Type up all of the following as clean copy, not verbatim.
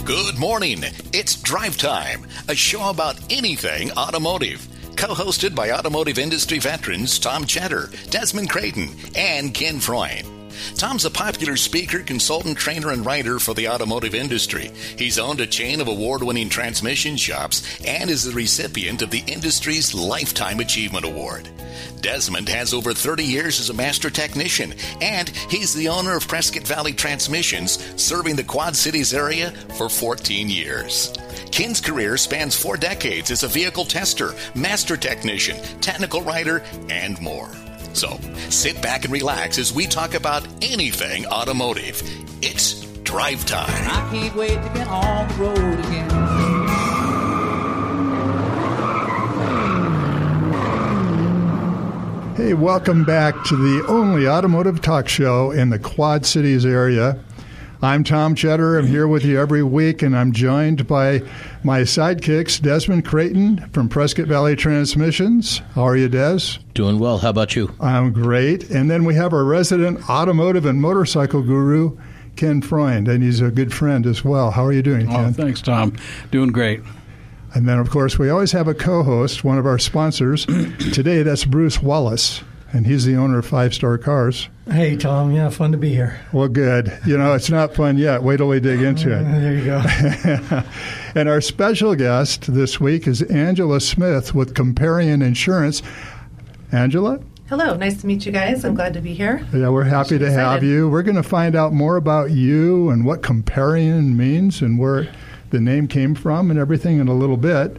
Good morning. It's Drive Time, a show about anything automotive. Co-hosted by automotive industry veterans Tom Cheddar, Desmond Creighton, and Ken Freund. Tom's a popular speaker, consultant, trainer, and writer for the automotive industry. He's owned a chain of award-winning transmission shops and is the recipient of the industry's Lifetime Achievement Award. Desmond has over 30 years as a master technician, and he's the owner of Prescott Valley Transmissions, serving the Quad Cities area for 14 years. Ken's career spans 4 decades as a vehicle tester, master technician, technical writer, and more. So, sit back and relax as we talk about anything automotive. It's Drive Time. I can't wait to get on the road again. Hey, welcome back to the only automotive talk show in the Quad Cities area. I'm Tom Cheddar. I'm here with you every week, and I'm joined by my sidekicks, Desmond Creighton from Prescott Valley Transmissions. How are you, Des? Doing well. How about you? I'm great. And then we have our resident automotive and motorcycle guru, Ken Freund, and he's a good friend as well. How are you doing, Ken? Oh, thanks, Tom. Doing great. And then, of course, we always have a co-host, one of our sponsors. Today, that's Bruce Wallace, and he's the owner of 5 Star Cars. Hey, Tom. Yeah, fun to be here. Well, good. You know, it's not fun yet. Wait till we dig into it. There you go. And our special guest this week is Angela Smith with Comparion Insurance. Angela? Hello. Nice to meet you guys. I'm glad to be here. Yeah, we're happy to have you. We're going to find out more about you and what Comparion means and where the name came from and everything in a little bit.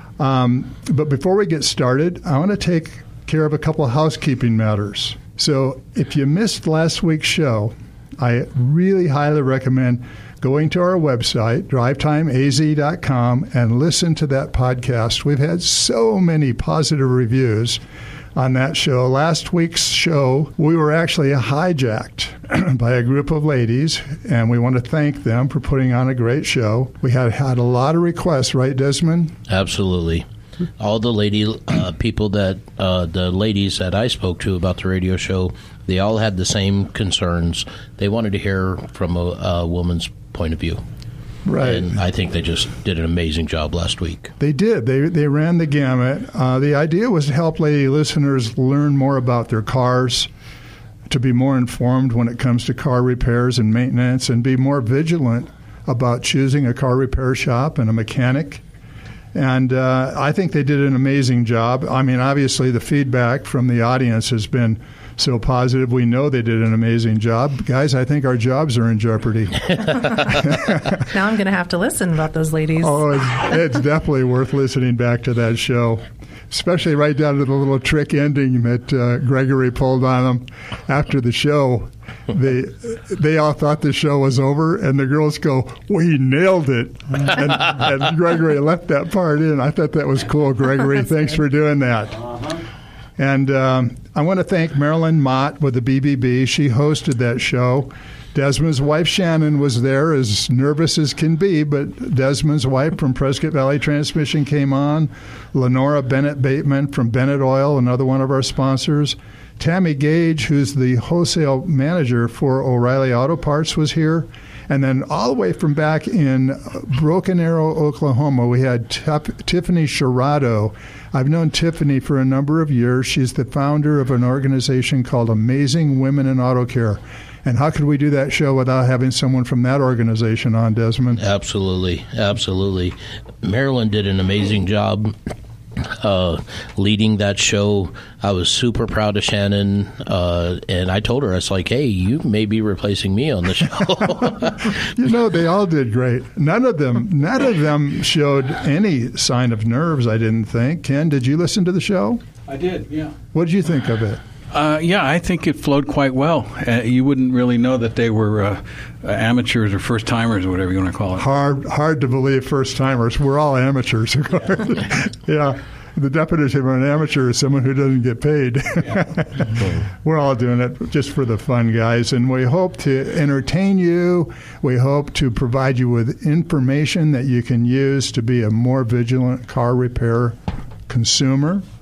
But before we get started, I want to take care of a couple of housekeeping matters. So if you missed last week's show, I really highly recommend going to our website, drivetimeaz.com, and listen to that podcast. We've had so many positive reviews on that show. Last week's show, we were actually hijacked by a group of ladies, and we want to thank them for putting on a great show. We had a lot of requests, right, Desmond? Absolutely. All the people that the ladies that I spoke to about the radio show, they all had the same concerns. They wanted to hear from a woman's point of view. Right. And I think they just did an amazing job last week. They did. They ran the gamut. The idea was to help lady listeners learn more about their cars, to be more informed when it comes to car repairs and maintenance, and be more vigilant about choosing a car repair shop and a mechanic. And I think they did an amazing job. I mean, obviously, the feedback from the audience has been so positive. We know they did an amazing job. Guys, I think our jobs are in jeopardy. Now I'm going to have to listen about those ladies. Oh, it's definitely worth listening back to that show, especially right down to the little trick ending that Gregory pulled on them after the show. They all thought the show was over, and the girls go, "We nailed it!" And Gregory left that part in. I thought that was cool, Gregory. Thanks for doing that. And I want to thank Marilyn Mott with the BBB. She hosted that show. Desmond's wife, Shannon, was there, as nervous as can be, but Desmond's wife from Prescott Valley Transmission came on. Lenora Bennett-Bateman from Bennett Oil, another one of our sponsors. Tammy Gage, who's the wholesale manager for O'Reilly Auto Parts, was here. And then all the way from back in Broken Arrow, Oklahoma, we had Tiffany Sherrado. I've known Tiffany for a number of years. She's the founder of an organization called Amazing Women in Auto Care. And how could we do that show without having someone from that organization on, Desmond? Absolutely. Absolutely. Marilyn did an amazing job leading that show. I was super proud of Shannon, and I told her, I was like, hey, you may be replacing me on the show. You know, they all did great. None of them showed any sign of nerves, I didn't think. Ken, did you listen to the show? I did, yeah. What did you think of it? Yeah, I think it flowed quite well. You wouldn't really know that they were amateurs or first-timers or whatever you want to call it. Hard to believe first-timers. We're all amateurs, of course. Yeah. The definition of an amateur is someone who doesn't get paid. We're all doing it just for the fun, guys. And we hope to entertain you. We hope to provide you with information that you can use to be a more vigilant car repair consumer.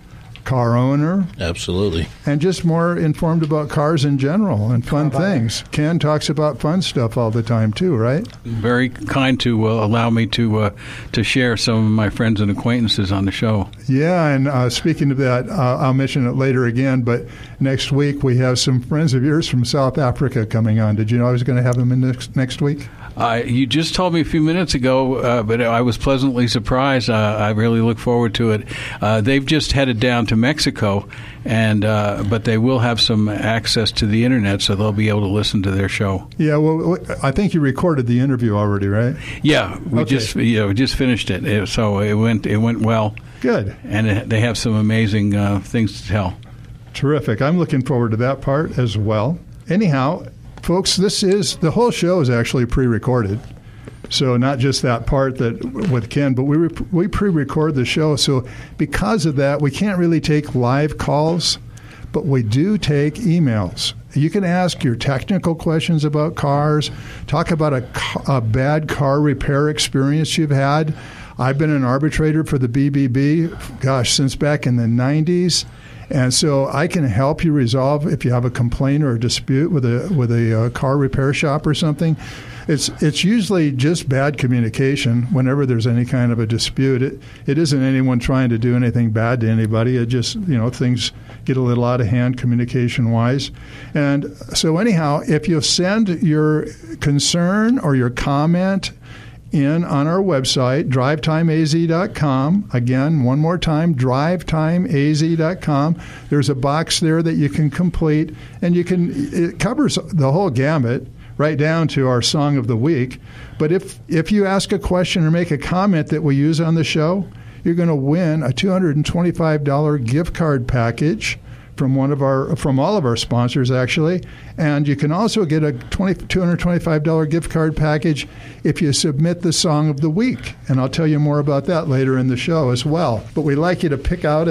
car owner, Absolutely. and just more informed about cars in general and fun things. Ken talks about fun stuff all the time too, right? Very kind to allow me to share some of my friends and acquaintances on the show. Yeah, and speaking of that, I'll mention it later again, but next week we have some friends of yours from South Africa coming on. Did you know I was going to have them in next week? You just told me a few minutes ago, but I was pleasantly surprised. I really look forward to it. They've just headed down to Mexico, and but they will have some access to the internet, so they'll be able to listen to their show. Yeah, well, I think you recorded the interview already, right? Yeah, we just finished it, so it went well. Good. And they have some amazing things to tell. Terrific. I'm looking forward to that part as well. Anyhow, folks, the whole show is actually pre-recorded. So not just that part that with Ken, but we pre-record the show. So because of that, we can't really take live calls, but we do take emails. You can ask your technical questions about cars, talk about a bad car repair experience you've had. I've been an arbitrator for the BBB, since back in the 90s. And so I can help you resolve if you have a complaint or a dispute with a car repair shop or something. It's usually just bad communication whenever there's any kind of a dispute. It isn't anyone trying to do anything bad to anybody. It just, things get a little out of hand communication-wise. And so anyhow, if you send your concern or your comment in on our website, drivetimeaz.com. Again, one more time, drivetimeaz.com. There's a box there that you can complete, and it covers the whole gamut, right down to our song of the week. But if you ask a question or make a comment that we use on the show, you're going to win a $225 gift card package from all of our sponsors, actually. And you can also get a $225 gift card package if you submit the song of the week. And I'll tell you more about that later in the show as well. But we'd like you to pick out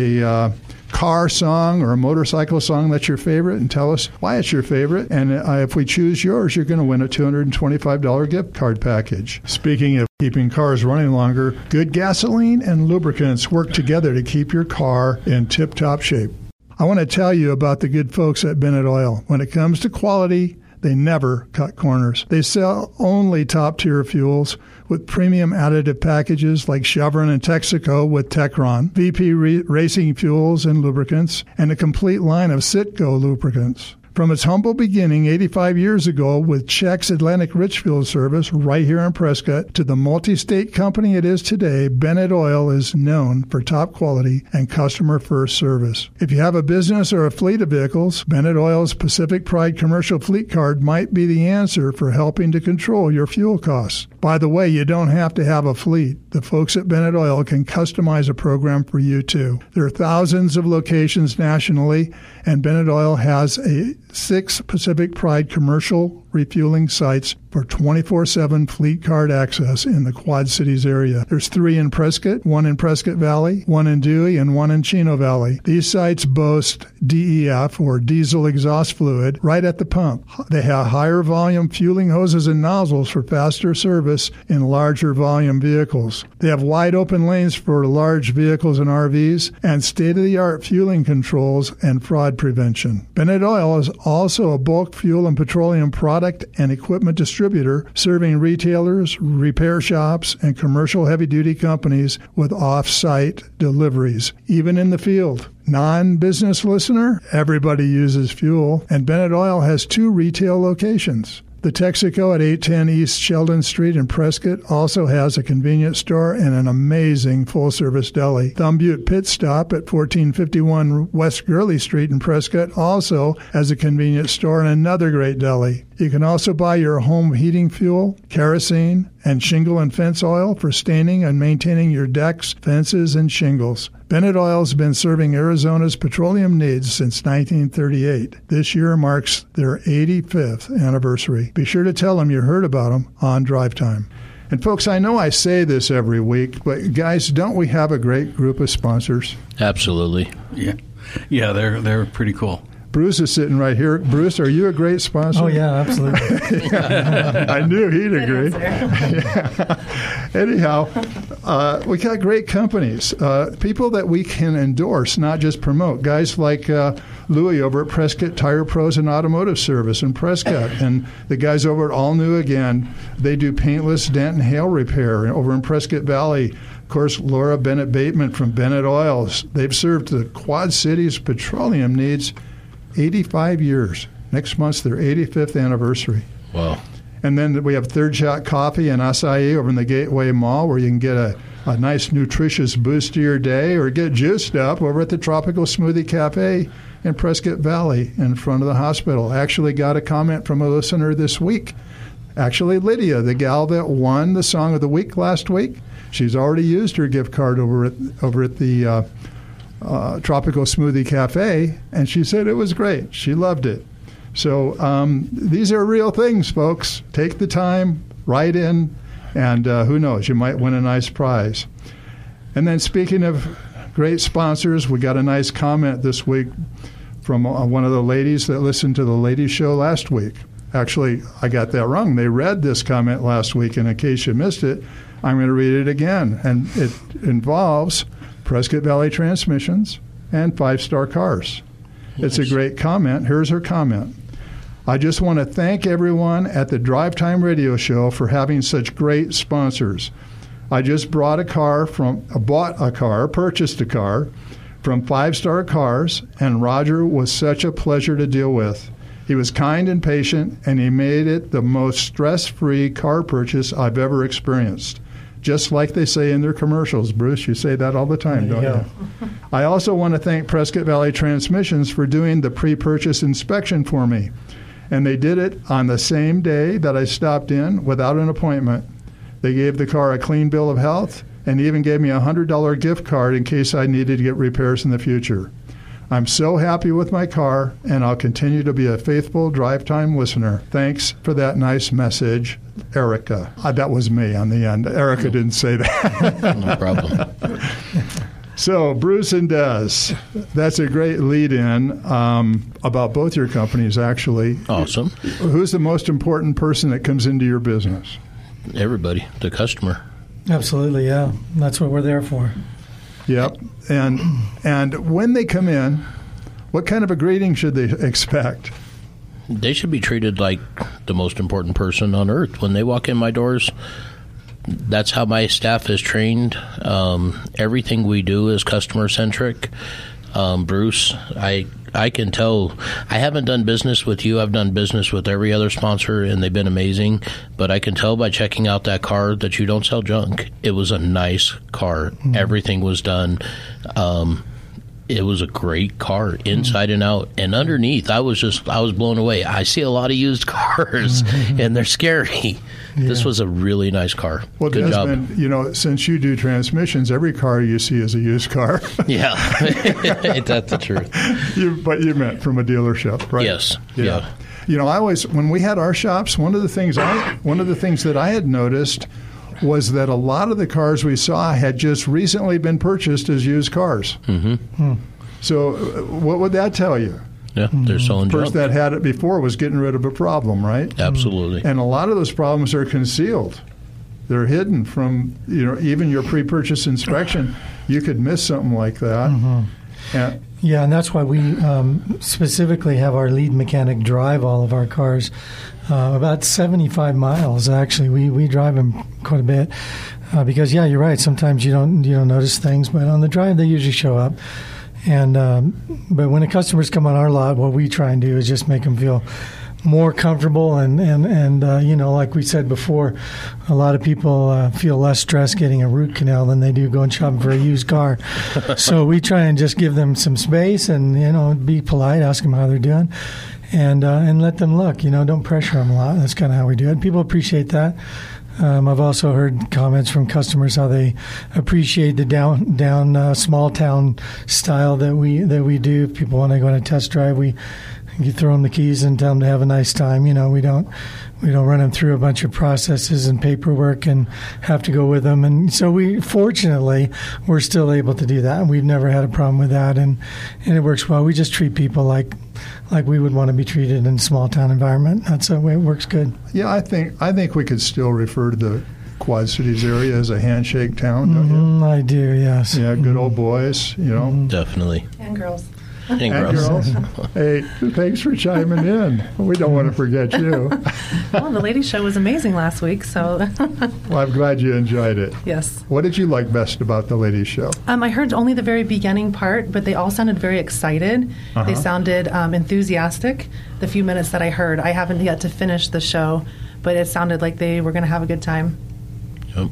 a car song or a motorcycle song that's your favorite and tell us why it's your favorite. And if we choose yours, you're going to win a $225 gift card package. Speaking of keeping cars running longer, good gasoline and lubricants work together to keep your car in tip-top shape. I want to tell you about the good folks at Bennett Oil. When it comes to quality, they never cut corners. They sell only top-tier fuels with premium additive packages like Chevron and Texaco with Techron, VP Racing Fuels and Lubricants, and a complete line of Citgo lubricants. From its humble beginning 85 years ago with Check's Atlantic Rich Fuel Service right here in Prescott to the multi-state company it is today, Bennett Oil is known for top quality and customer-first service. If you have a business or a fleet of vehicles, Bennett Oil's Pacific Pride Commercial Fleet Card might be the answer for helping to control your fuel costs. By the way, you don't have to have a fleet. The folks at Bennett Oil can customize a program for you too. There are thousands of locations nationally, and Bennett Oil has 6 Pacific Pride commercial refueling sites for 24/7 fleet card access in the Quad Cities area. There's 3 in Prescott, 1 in Prescott Valley, 1 in Dewey, and 1 in Chino Valley. These sites boast DEF, or diesel exhaust fluid, right at the pump. They have higher volume fueling hoses and nozzles for faster service in larger volume vehicles. They have wide open lanes for large vehicles and RVs, and state-of-the-art fueling controls and fraud prevention. Bennett Oil is also a bulk fuel and petroleum product and equipment distributor serving retailers, repair shops, and commercial heavy-duty companies with off-site deliveries, even in the field. Non-business listener? Everybody uses fuel, and Bennett Oil has 2 retail locations. The Texaco at 810 East Sheldon Street in Prescott also has a convenience store and an amazing full-service deli. Thumb Butte Pit Stop at 1451 West Gurley Street in Prescott also has a convenience store and another great deli. You can also buy your home heating fuel, kerosene, and shingle and fence oil for staining and maintaining your decks, fences, and shingles. Bennett Oil has been serving Arizona's petroleum needs since 1938. This year marks their 85th anniversary. Be sure to tell them you heard about them on Drive Time. And folks, I know I say this every week, but guys, don't we have a great group of sponsors? Absolutely. Yeah, they're pretty cool. Bruce is sitting right here. Bruce, are you a great sponsor? Oh, yeah, absolutely. I knew he'd agree. Yeah. Anyhow, we got great companies, people that we can endorse, not just promote. Guys like Louie over at Prescott Tire Pros and Automotive Service in Prescott, and the guys over at All New Again. They do paintless dent and hail repair over in Prescott Valley. Of course, Laura Bennett Bateman from Bennett Oils. They've served the Quad Cities petroleum needs 85 years. Next month's their 85th anniversary. Wow. And then we have Third Shot Coffee and Acai over in the Gateway Mall, where you can get a nice, nutritious boost to your day, or get juiced up over at the Tropical Smoothie Cafe in Prescott Valley in front of the hospital. Actually got a comment from a listener this week. Actually, Lydia, the gal that won the Song of the Week last week, she's already used her gift card over at the Tropical Smoothie Cafe, and she said it was great. She loved it. So these are real things, folks. Take the time, write in, and who knows, you might win a nice prize. And then speaking of great sponsors, we got a nice comment this week from one of the ladies that listened to the ladies' show last week. Actually, I got that wrong. They read this comment last week, and in case you missed it, I'm going to read it again. And it involves Prescott Valley Transmissions and 5-Star Cars. It's a great comment. Here's her comment. I just want to thank everyone at the Drive Time Radio Show for having such great sponsors. I just purchased a car from 5-Star Cars, and Roger was such a pleasure to deal with. He was kind and patient, and he made it the most stress-free car purchase I've ever experienced. Just like they say in their commercials. Bruce, you say that all the time, don't you? I also want to thank Prescott Valley Transmissions for doing the pre-purchase inspection for me. And they did it on the same day that I stopped in without an appointment. They gave the car a clean bill of health and even gave me a $100 gift card in case I needed to get repairs in the future. I'm so happy with my car, and I'll continue to be a faithful Drive Time listener. Thanks for that nice message, Erica. That was me on the end. Erica didn't say that. No problem. So, Bruce and Des, that's a great lead-in about both your companies, actually. Awesome. Who's the most important person that comes into your business? Everybody, the customer. Absolutely, yeah. That's what we're there for. Yep. And when they come in, what kind of a greeting should they expect? They should be treated like the most important person on earth. When they walk in my doors, that's how my staff is trained. Everything we do is customer-centric. Bruce, I can tell. I haven't done business with you. I've done business with every other sponsor, and they've been amazing. But I can tell by checking out that car that you don't sell junk. It was a nice car. Mm-hmm. Everything was done. It was a great car inside and out. And underneath, I was blown away. I see a lot of used cars, and they're scary. Yeah. This was a really nice car. Well, good Desmond, job. Since you do transmissions, every car you see is a used car. Yeah, that's the truth. But you meant from a dealership, right? Yes. Yeah. I always, when we had our shops, one of the things that I had noticed was that a lot of the cars we saw had just recently been purchased as used cars. Mm-hmm. So what would that tell you? Yeah, they're selling junk. The person that had it before was getting rid of a problem, right? Absolutely. And a lot of those problems are concealed. They're hidden from, even your pre-purchase inspection. You could miss something like that. Mm-hmm. Yeah, and that's why we specifically have our lead mechanic drive all of our cars. About 75 miles, actually. We drive them quite a bit because, you're right. Sometimes you don't notice things, but on the drive they usually show up. And but when the customers come on our lot, what we try and do is just make them feel more comfortable and like we said before, a lot of people feel less stress getting a root canal than they do going shopping for a used car. So we try and just give them some space and be polite, ask them how they're doing, and let them look. Don't pressure them a lot. That's kind of how we do it. People appreciate that. I've also heard comments from customers how they appreciate the down small town style that we do. If people want to go on a test drive, we You throw them the keys and tell them to have a nice time. You know, we don't run them through a bunch of processes and paperwork and have to go with them. And so fortunately, we're still able to do that. We've never had a problem with that, and it works well. We just treat people like we would want to be treated in a small town environment. That's the way it works good. Yeah, I think we could still refer to the Quad Cities area as a handshake town, don't you? I do, yes. Yeah, good old boys, you know. Definitely. And girls. And girls. Hey, thanks for chiming in. We don't want to forget you. Well, the ladies' show was amazing last week, so. Well, I'm glad you enjoyed it. Yes. What did you like best about the ladies' show? I heard only the very beginning part, but they all sounded very excited. Uh-huh. They sounded enthusiastic. The few minutes that I heard, I haven't yet to finish the show, but it sounded like they were going to have a good time. Yep.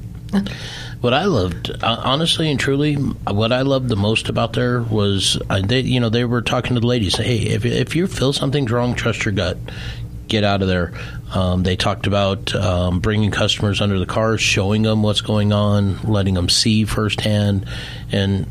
What I loved, honestly and truly, what I loved the most about there was they were talking to the ladies. Hey, if you feel something's wrong, trust your gut. Get out of there. They talked about bringing customers under the car, showing them what's going on, letting them see firsthand, and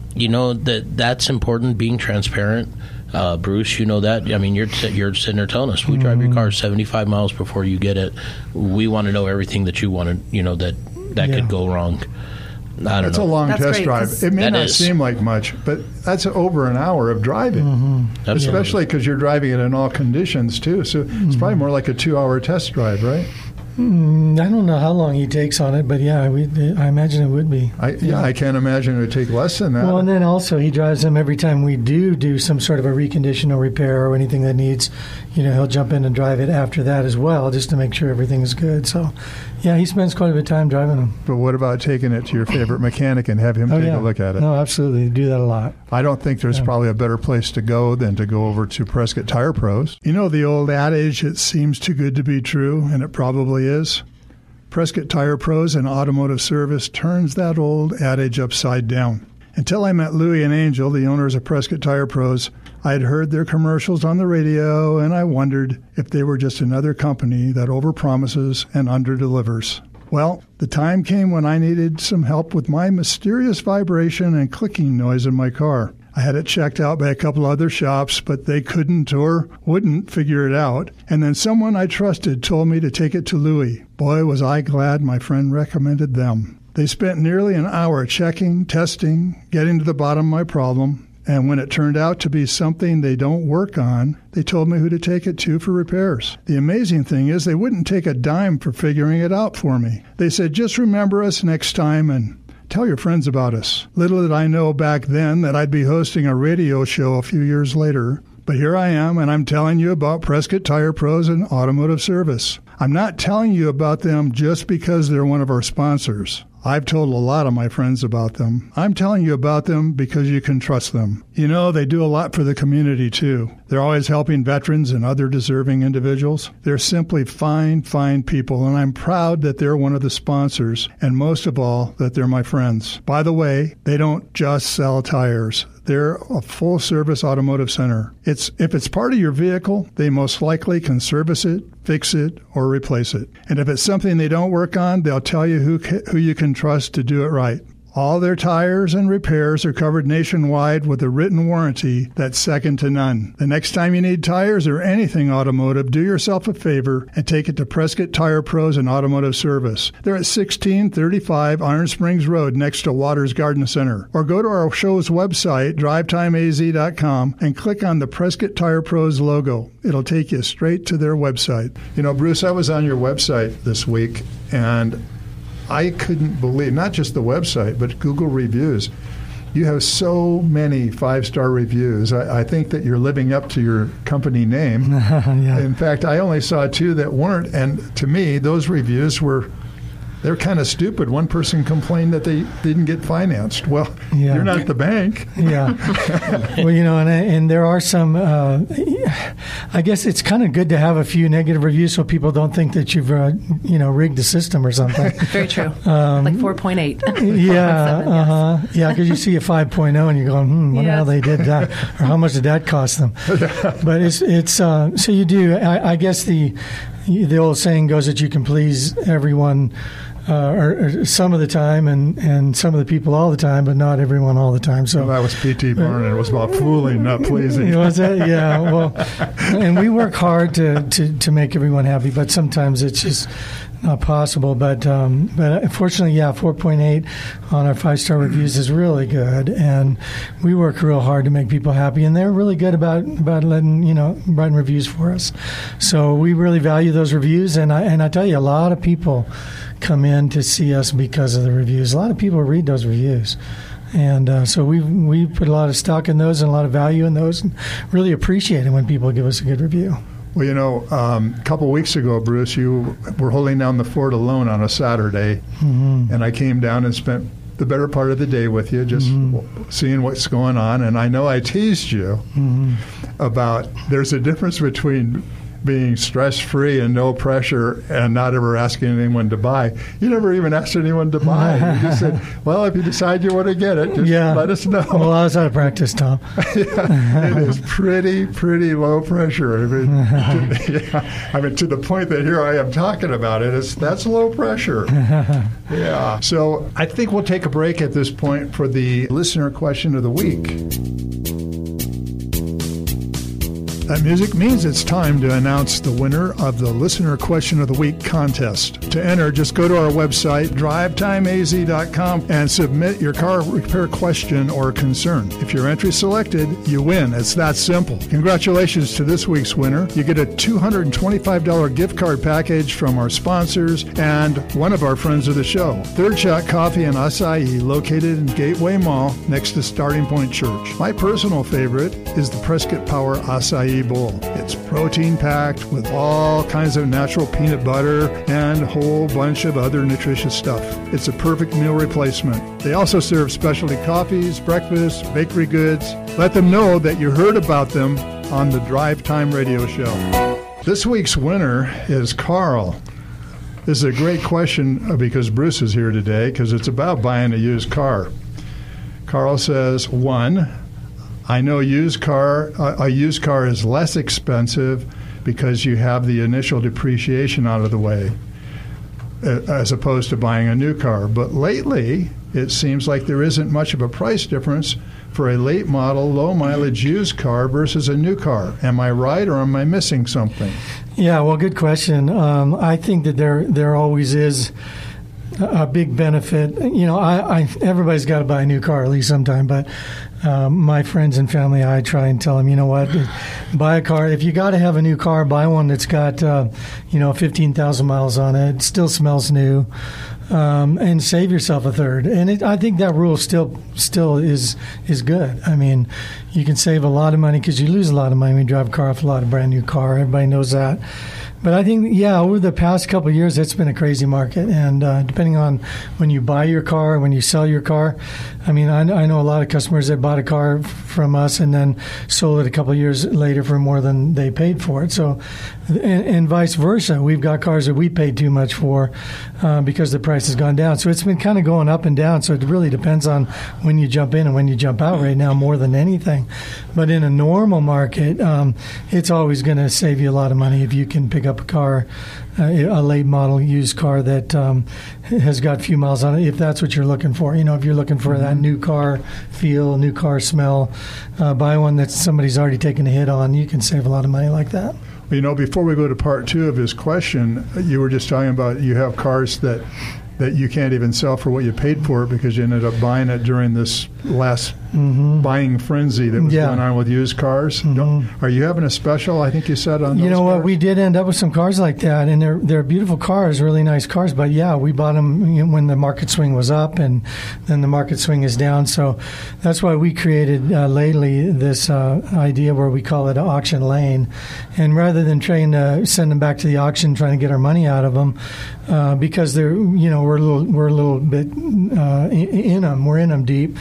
that's important. Being transparent. Bruce, you know that. I mean, you're sitting there telling us we drive your car 75 miles before you get it. We want to know everything that you want to, that could go wrong. I don't know. It's a long That's test great, drive. It may not seem like much, but that's over an hour of driving, especially because you're driving it in all conditions, too. So it's probably more like a 2-hour test drive, right? I don't know how long he takes on it, but yeah, I imagine it would be. I can't imagine it would take less than that. Well, and then also he drives them every time we do some sort of a recondition or repair or anything that needs, he'll jump in and drive it after that as well, just to make sure everything is good. So, yeah, he spends quite a bit of time driving them. But what about taking it to your favorite mechanic and have him take a look at it? No, absolutely. We do that a lot. I don't think there's probably a better place to go than to go over to Prescott Tire Pros. You know the old adage, it seems too good to be true, and it probably is? Prescott Tire Pros and Automotive Service turns that old adage upside down. Until I met Louie and Angel, the owners of Prescott Tire Pros, I had heard their commercials on the radio, and I wondered if they were just another company that overpromises and underdelivers. Well, the time came when I needed some help with my mysterious vibration and clicking noise in my car. I had it checked out by a couple other shops, but they couldn't or wouldn't figure it out. And then someone I trusted told me to take it to Louie. Boy, was I glad my friend recommended them. They spent nearly an hour checking, testing, getting to the bottom of my problem. And when it turned out to be something they don't work on, they told me who to take it to for repairs. The amazing thing is they wouldn't take a dime for figuring it out for me. They said, just remember us next time and tell your friends about us. Little did I know back then that I'd be hosting a radio show a few years later. But here I am, and I'm telling you about Prescott Tire Pros and Automotive Service. I'm not telling you about them just because they're one of our sponsors. I've told a lot of my friends about them. I'm telling you about them because you can trust them. They do a lot for the community, too. They're always helping veterans and other deserving individuals. They're simply fine, fine people, and I'm proud that they're one of the sponsors, and most of all, that they're my friends. By the way, they don't just sell tires. They're a full-service automotive center. If it's part of your vehicle, they most likely can service it, fix it, or replace it. And if it's something they don't work on, they'll tell you who you can trust to do it right. All their tires and repairs are covered nationwide with a written warranty that's second to none. The next time you need tires or anything automotive, do yourself a favor and take it to Prescott Tire Pros and Automotive Service. They're at 1635 Iron Springs Road next to Waters Garden Center. Or go to our show's website, drivetimeaz.com, and click on the Prescott Tire Pros logo. It'll take you straight to their website. Bruce, I was on your website this week, and I couldn't believe, not just the website, but Google reviews. You have so many 5-star reviews. I think that you're living up to your company name. Yeah. In fact, I only saw 2 that weren't, and to me, those reviews they're kind of stupid. One person complained that they didn't get financed. Well, You're not the bank. Yeah. Well, and there are some, I guess it's kind of good to have a few negative reviews so people don't think that you've, rigged the system or something. Very true. Like 4.8. Yeah. Yeah, because you see a 5.0 and you're going, wonder how they did that, or how much did that cost them? But it's so you do, I guess the old saying goes that you can please everyone or some of the time, and some of the people all the time, but not everyone all the time. So that was P.T. Barnum. It was about fooling, not pleasing. Was that? Yeah. Well, and we work hard to make everyone happy, but sometimes it's just not possible. But fortunately, 4.8 on our 5-star reviews is really good, and we work real hard to make people happy, and they're really good about letting writing reviews for us. So we really value those reviews, and I tell you, a lot of people come in to see us because of the reviews. A lot of people read those reviews. And so we put a lot of stock in those and a lot of value in those, and really appreciate it when people give us a good review. Well, a couple of weeks ago, Bruce, you were holding down the fort alone on a Saturday, and I came down and spent the better part of the day with you, just seeing what's going on. And I know I teased you about there's a difference between being stress-free and no pressure and not ever asking anyone to buy. You never even asked anyone to buy. You just said, well, if you decide you want to get it, just let us know. Well, I was out of practice, Tom. It is pretty low pressure. I mean, to the point that here I am talking about it, that's low pressure. Yeah. So I think we'll take a break at this point for the listener question of the week. That music means it's time to announce the winner of the Listener Question of the Week contest. To enter, just go to our website, drivetimeaz.com, and submit your car repair question or concern. If your entry is selected, you win. It's that simple. Congratulations to this week's winner. You get a $225 gift card package from our sponsors and one of our friends of the show, Third Shot Coffee and Acai, located in Gateway Mall next to Starting Point Church. My personal favorite is the Prescott Power Acai Bowl. It's protein-packed with all kinds of natural peanut butter and a whole bunch of other nutritious stuff. It's a perfect meal replacement. They also serve specialty coffees, breakfast, bakery goods. Let them know that you heard about them on the Drive Time Radio Show. This week's winner is Carl. This is a great question because Bruce is here today, because it's about buying a used car. Carl says, 1, I know a used car is less expensive because you have the initial depreciation out of the way, as opposed to buying a new car. But lately, it seems like there isn't much of a price difference for a late model, low mileage used car versus a new car. Am I right, or am I missing something? Yeah, well, good question. I think that there always is a big benefit. Everybody's got to buy a new car at least sometime, but my friends and family, I try and tell them, buy a car. If you got to have a new car, buy one that's got 15,000 miles on it. It still smells new, and save yourself a third. And I think that rule still is good. I mean, you can save a lot of money because you lose a lot of money when you drive a car off a lot of brand new car. Everybody knows that. But I think, over the past couple of years, it's been a crazy market. And depending on when you buy your car, when you sell your car, I mean, I know a lot of customers that bought a car from us and then sold it a couple of years later for more than they paid for it. So, and vice versa. We've got cars that we paid too much for because the price has gone down. So it's been kind of going up and down. So it really depends on when you jump in and when you jump out right now more than anything. But in a normal market, it's always going to save you a lot of money if you can pick up a car, a late model used car that has got a few miles on it, if that's what you're looking for. If you're looking for that new car feel, new car smell, buy one that somebody's already taken a hit on. You can save a lot of money like that. Before we go to part 2 of his question, you were just talking about you have cars that you can't even sell for what you paid for it because you ended up buying it during this last buying frenzy that was going on with used cars. Are you having a special, I think you said, on those cars? We did end up with some cars like that, and they're beautiful cars, really nice cars, but we bought them when the market swing was up, and then the market swing is down. So that's why we created lately this idea where we call it an auction lane. And rather than trying to send them back to the auction, trying to get our money out of them, because they're, we're a little bit in them, we're in them deep.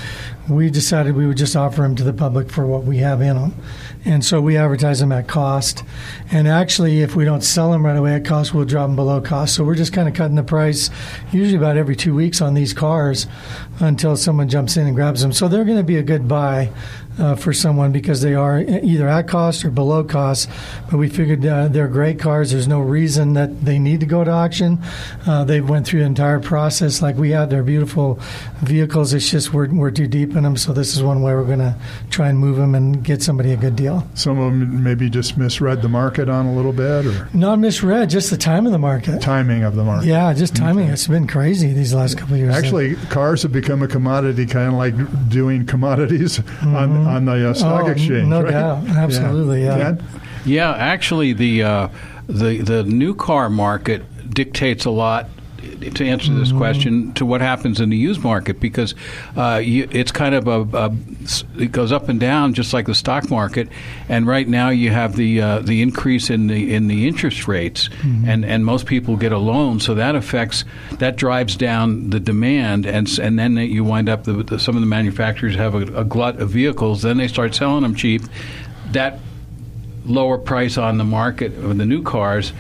we decided we would just offer them to the public for what we have in them. And so we advertise them at cost. And actually, if we don't sell them right away at cost, we'll drop them below cost. So we're just kind of cutting the price usually about every 2 weeks on these cars until someone jumps in and grabs them. So they're going to be a good buy for someone because they are either at cost or below cost. But we figured they're great cars. There's no reason that they need to go to auction. They went through the entire process like we have. They're beautiful vehicles. It's just we're too deep in them. So this is one way we're going to try and move them and get somebody a good deal. Some of them maybe just misread the market on a little bit, or not misread, just the time of the market. Timing of the market. Yeah, just timing. Okay. It's been crazy these last couple of years. Actually, cars have become a commodity, kind of like doing commodities on the stock exchange. No right? doubt, absolutely. Yeah. Yeah, actually, the new car market dictates a lot. To answer this question, to what happens in the used market, because it's kind of it goes up and down just like the stock market. And right now you have the increase in the interest rates, and most people get a loan, so that drives down the demand, and then you wind up some of the manufacturers have a glut of vehicles, then they start selling them cheap. That lower price on the market of the new cars.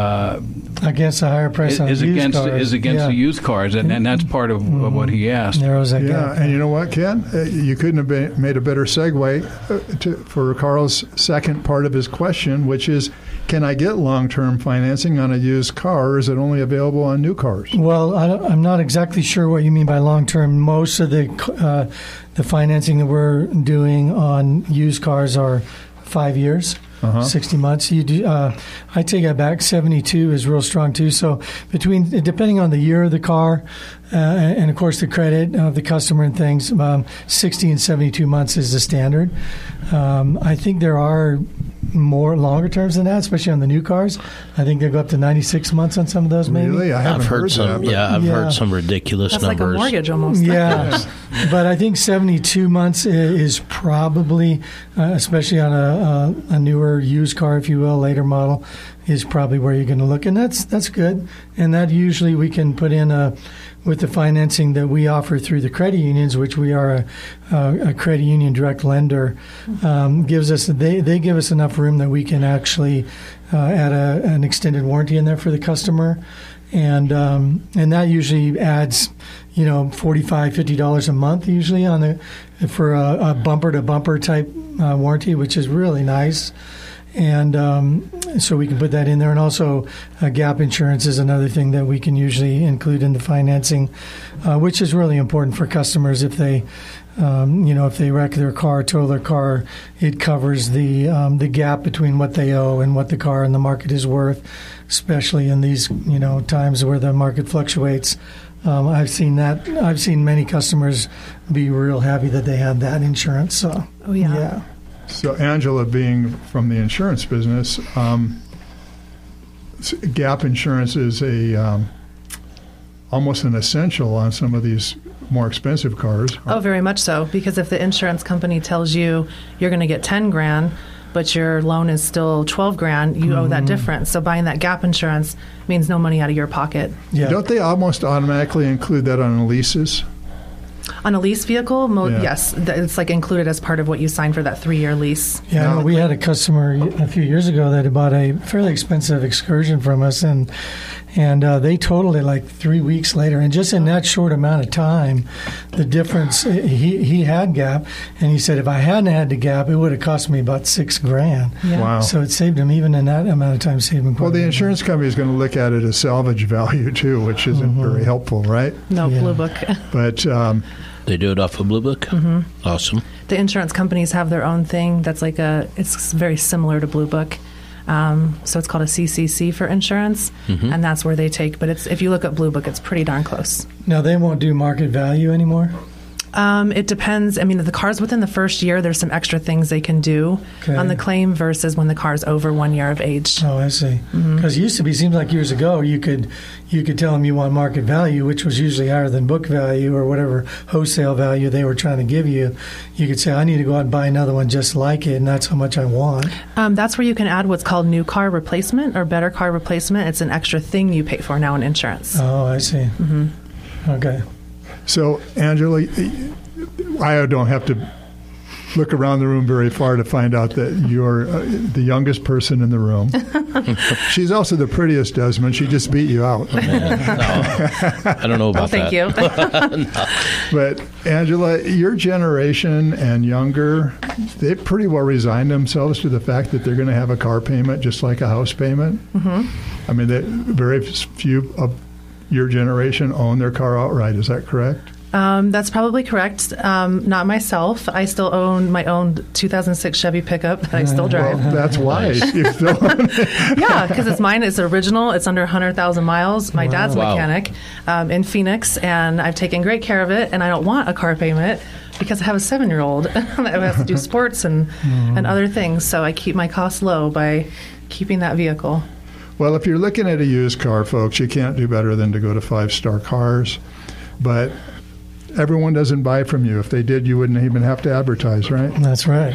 Against a higher price on used cars. Is against the used cars, and that's part of what he asked. Narrows that gap. And you know what, Ken? You couldn't have made a better segue for Carl's second part of his question, which is, can I get long-term financing on a used car, or is it only available on new cars? Well, I'm not exactly sure what you mean by long-term. Most of the financing that we're doing on used cars are 5 years. 60 months. You do. I take it back. 72 is real strong too. So depending on the year of the car, and of course the credit of the customer and things, 60 and 72 months is the standard. I think there are more longer terms than that, especially on the new cars. I think they go up to 96 months on some of those. Maybe. Really, I've heard some. I've heard some ridiculous That's numbers. Like a mortgage almost. Yeah, but I think 72 months is probably, especially on a newer used car, if you will, later model, is probably where you're going to look, and that's good. And that usually we can put in with the financing that we offer through the credit unions, which we are a credit union direct lender, gives us they give us enough room that we can actually add an extended warranty in there for the customer, and that usually adds $45-50 a month usually for a bumper to bumper type warranty, which is really nice. And so we can put that in there. And also gap insurance is another thing that we can usually include in the financing, which is really important for customers. If they, if they wreck their car, tow their car, it covers the gap between what they owe and what the car in the market is worth, especially in these, times where the market fluctuates. I've seen that. I've seen many customers be real happy that they had that insurance. So, yeah. So, Angela, being from the insurance business, gap insurance is almost an essential on some of these more expensive cars. Oh, very much so. Because if the insurance company tells you you're going to get $10,000, but your loan is still $12,000, you owe that difference. So buying that gap insurance means no money out of your pocket. Yeah. Don't they almost automatically include that on leases? On a lease vehicle, yes, it's like included as part of what you sign for that 3-year lease. Yeah, we had a customer a few years ago that had bought a fairly expensive Excursion from us, and they totaled it like 3 weeks later. And just in that short amount of time, the difference, he had gap, and he said, if I hadn't had the gap, it would have cost me about $6,000. Yeah. Wow. So it saved him, even in that amount of time, saved him quite Well, the insurance company is going to look at it as salvage value, too, which isn't very helpful, right? No, Blue Book. But they do it off of Blue Book? Mm-hmm. Awesome. The insurance companies have their own thing that's it's very similar to Blue Book. So it's called a CCC for insurance, and that's where they take. But if you look at Blue Book, it's pretty darn close. Now, they won't do market value anymore? It depends. I mean, the car's within the first year, there's some extra things they can do on the claim versus when the car's over 1 year of age. Oh, I see. Because it used to be, seems like years ago, you could tell them you want market value, which was usually higher than book value or whatever wholesale value they were trying to give you. You could say, I need to go out and buy another one just like it, and that's how much I want. That's where you can add what's called new car replacement or better car replacement. It's an extra thing you pay for now in insurance. Oh, I see. Okay. So, Angela, I don't have to look around the room very far to find out that you're the youngest person in the room. She's also the prettiest, Desmond. She just beat you out. No, I don't know about Thank you. But, Angela, your generation and younger, they pretty well resigned themselves to the fact that they're going to have a car payment just like a house payment. I mean, very few of your generation own their car outright. Is that correct? That's probably correct. Not myself. I still own my own 2006 Chevy pickup that I still drive. Well, that's why you still own it. Yeah, because it's mine. It's original. It's under 100,000 miles. My dad's a mechanic in Phoenix, and I've taken great care of it, and I don't want a car payment because I have a 7-year-old that has to do sports and other things, so I keep my costs low by keeping that vehicle. Well, if you're looking at a used car, folks, you can't do better than to go to 5-Star Cars. But everyone doesn't buy from you. If they did, you wouldn't even have to advertise, right? That's right.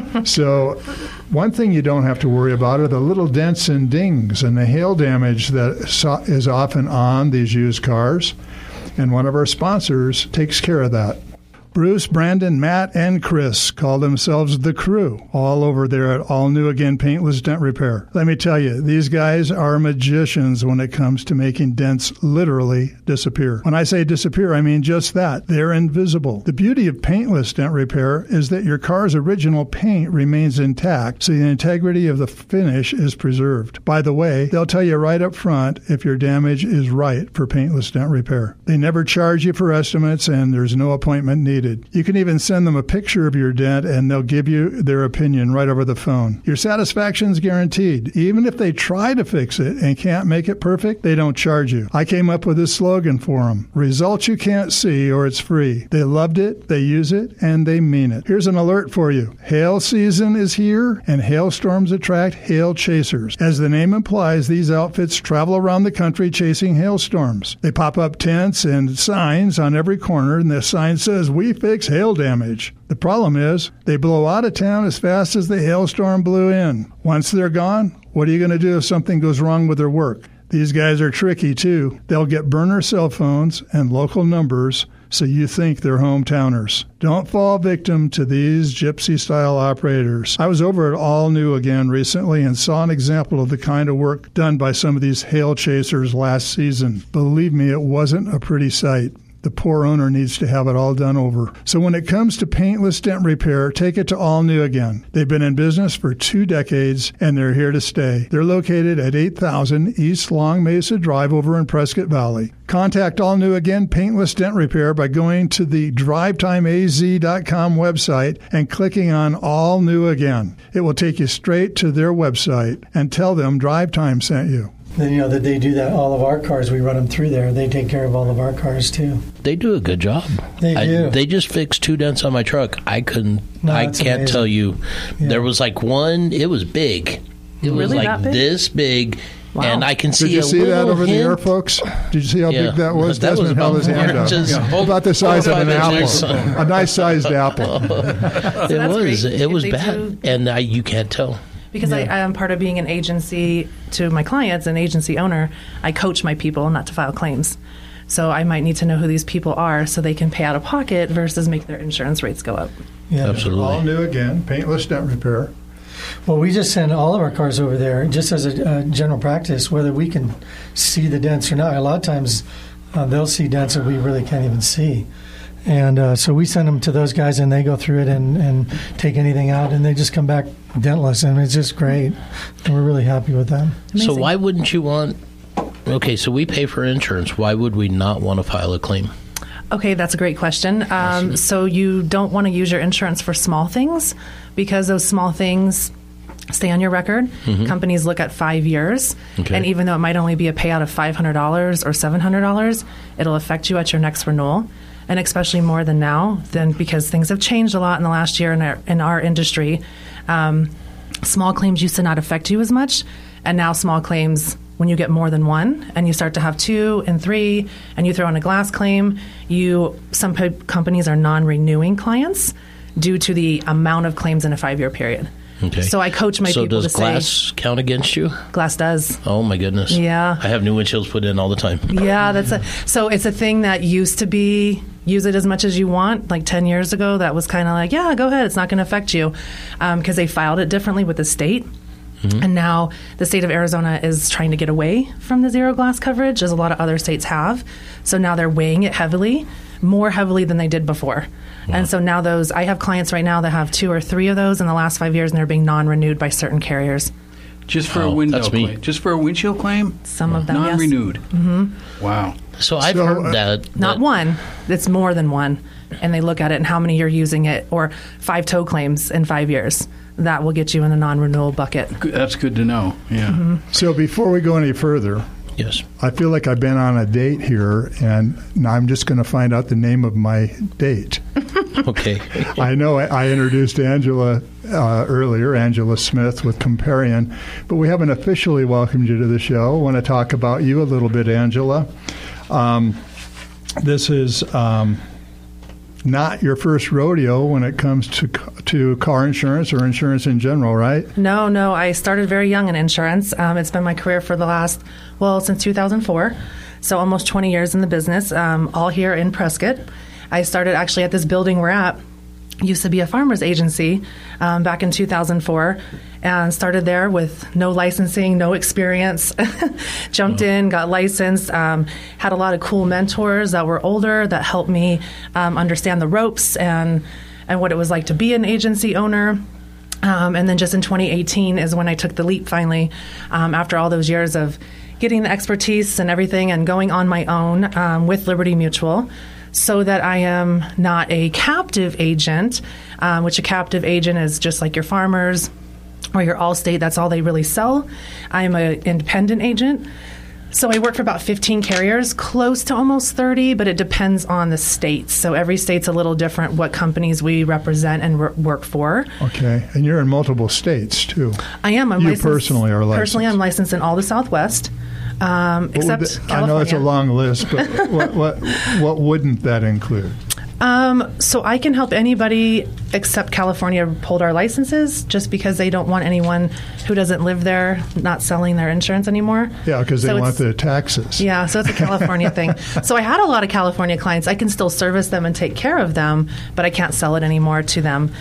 So one thing you don't have to worry about are the little dents and dings and the hail damage that is often on these used cars. And one of our sponsors takes care of that. Bruce, Brandon, Matt, and Chris call themselves The Crew, all over there at All New Again Paintless Dent Repair. Let me tell you, these guys are magicians when it comes to making dents literally disappear. When I say disappear, I mean just that. They're invisible. The beauty of Paintless Dent Repair is that your car's original paint remains intact, so the integrity of the finish is preserved. By the way, they'll tell you right up front if your damage is right for Paintless Dent Repair. They never charge you for estimates, and there's no appointment needed. You can even send them a picture of your dent, and they'll give you their opinion right over the phone. Your satisfaction's guarenteed. Even if they try to fix it and can't make it perfect, they don't charge you. I came up with this slogan for them: results you can't see, or it's free. They loved it, they use it, and they mean it. Here's an alert for you. Hail season is here, and hailstorms attract hail chasers. As the name implies, these outfits travel around the country chasing hailstorms. They pop up tents and signs on every corner, and the sign says, "We fix hail damage." The problem is they blow out of town as fast as the hailstorm blew in. Once they're gone, what are you going to do if something goes wrong with their work? These guys are tricky too. They'll get burner cell phones and local numbers so you think they're hometowners. Don't fall victim to these gypsy-style operators. I was over at All New Again recently and saw an example of the kind of work done by some of these hail chasers last season. Believe me, it wasn't a pretty sight. The poor owner needs to have it all done over. So when it comes to paintless dent repair, take it to All New Again. They've been in business for 2 decades, and they're here to stay. They're located at 8000 East Long Mesa Drive over in Prescott Valley. Contact All New Again Paintless Dent Repair by going to the DriveTimeAZ.com website and clicking on All New Again. It will take you straight to their website, and tell them Drive Time sent you. Then, that they do that. All of our cars, we run them through there. They take care of all of our cars, too. They do a good job. They do. They just fixed 2 dents on my truck. I can't amazing. tell you. Yeah. There was like one, it was big. It was Really like that big? this big. Wow. And I can see Did you see that over the air, hint. folks? Did you see how Yeah. big that was? That was Desmond held his about hand 4 up. inches. About the size of an 5 inches. apple. A nice-sized apple. that's It was great. They bad. do- And you can't tell. Because I am part of being an agency to my clients, an agency owner. I coach my people not to file claims. So I might need to know who these people are so they can pay out of pocket versus make their insurance rates go up. Yeah. Absolutely. All New Again Paintless Dent Repair. Well, we just send all of our cars over there just as a general practice, whether we can see the dents or not. A lot of times they'll see dents that we really can't even see. And so we send them to those guys, and they go through it and take anything out, and they just come back dentless, and it's just great. And we're really happy with that. So Amazing. why wouldn't you want... Okay, so we pay for insurance. Why would we not want to file a claim? Okay, that's a great question. So you don't want to use your insurance for small things because those small things stay on your record. Companies look at 5 years. Okay. And even though it might only be a payout of $500 or $700, it'll affect you at your next renewal. And especially more than now, because things have changed a lot in the last year in our industry. Small claims used to not affect you as much, and now small claims, when you get more than one, and you start to have 2 and 3, and you throw in a glass claim, some companies are non-renewing clients due to the amount of claims in a 5-year period. Okay. So I coach my so people to does glass count against you? Glass does. Oh, my goodness. Yeah. I have new windshields put in all the time. Yeah, so it's a thing that used to be use it as much as you want. Like 10 years ago, that was kind of like, yeah, go ahead. It's not going to affect you, because they filed it differently with the state. And now the state of Arizona is trying to get away from the zero glass coverage, as a lot of other states have. So now they're weighing it heavily, more heavily than they did before. Wow. And so now I have clients right now that have 2 or 3 of those in the last 5 years, and they're being non-renewed by certain carriers. Just for a window claim? Just for a windshield claim? Some of them, non-renewed. Yes. Mm-hmm. Wow. So I've heard that. Not one. It's more than one. And they look at it and how many you're using it, or 5 tow claims in 5 years. That will get you in the non-renewal bucket. That's good to know. Yeah. Mm-hmm. So before we go any further, yes, I feel like I've been on a date here, and now I'm just going to find out the name of my date. Okay. I know I introduced Angela earlier, Angela Smith with Comparion, but we haven't officially welcomed you to the show. I want to talk about you a little bit, Angela. This is not your first rodeo when it comes to car insurance or insurance in general, right? No. I started very young in insurance. It's been my career for since 2004. So almost 20 years in the business, all here in Prescott. I started actually at this building we're at. Used to be a farmer's agency back in 2004, and started there with no licensing, no experience. Jumped in, got licensed, had a lot of cool mentors that were older that helped me understand the ropes and what it was like to be an agency owner. And then just in 2018 is when I took the leap finally, after all those years of getting the expertise and everything and going on my own with Liberty Mutual, so that I am not a captive agent, which a captive agent is just like your Farmers or your Allstate. That's all they really sell. I am an independent agent. So I work for about 15 carriers, close to almost 30, but it depends on the state. So every state's a little different what companies we represent and work for. Okay. And you're in multiple states, too. I am. You personally are licensed. Personally, I'm licensed in all the Southwest. Except California. I know it's a long list, but what wouldn't that include? So I can help anybody except California hold our licenses, just because they don't want anyone who doesn't live there not selling their insurance anymore. Yeah, because they want the taxes. Yeah, so it's a California thing. So I had a lot of California clients. I can still service them and take care of them, but I can't sell it anymore to them.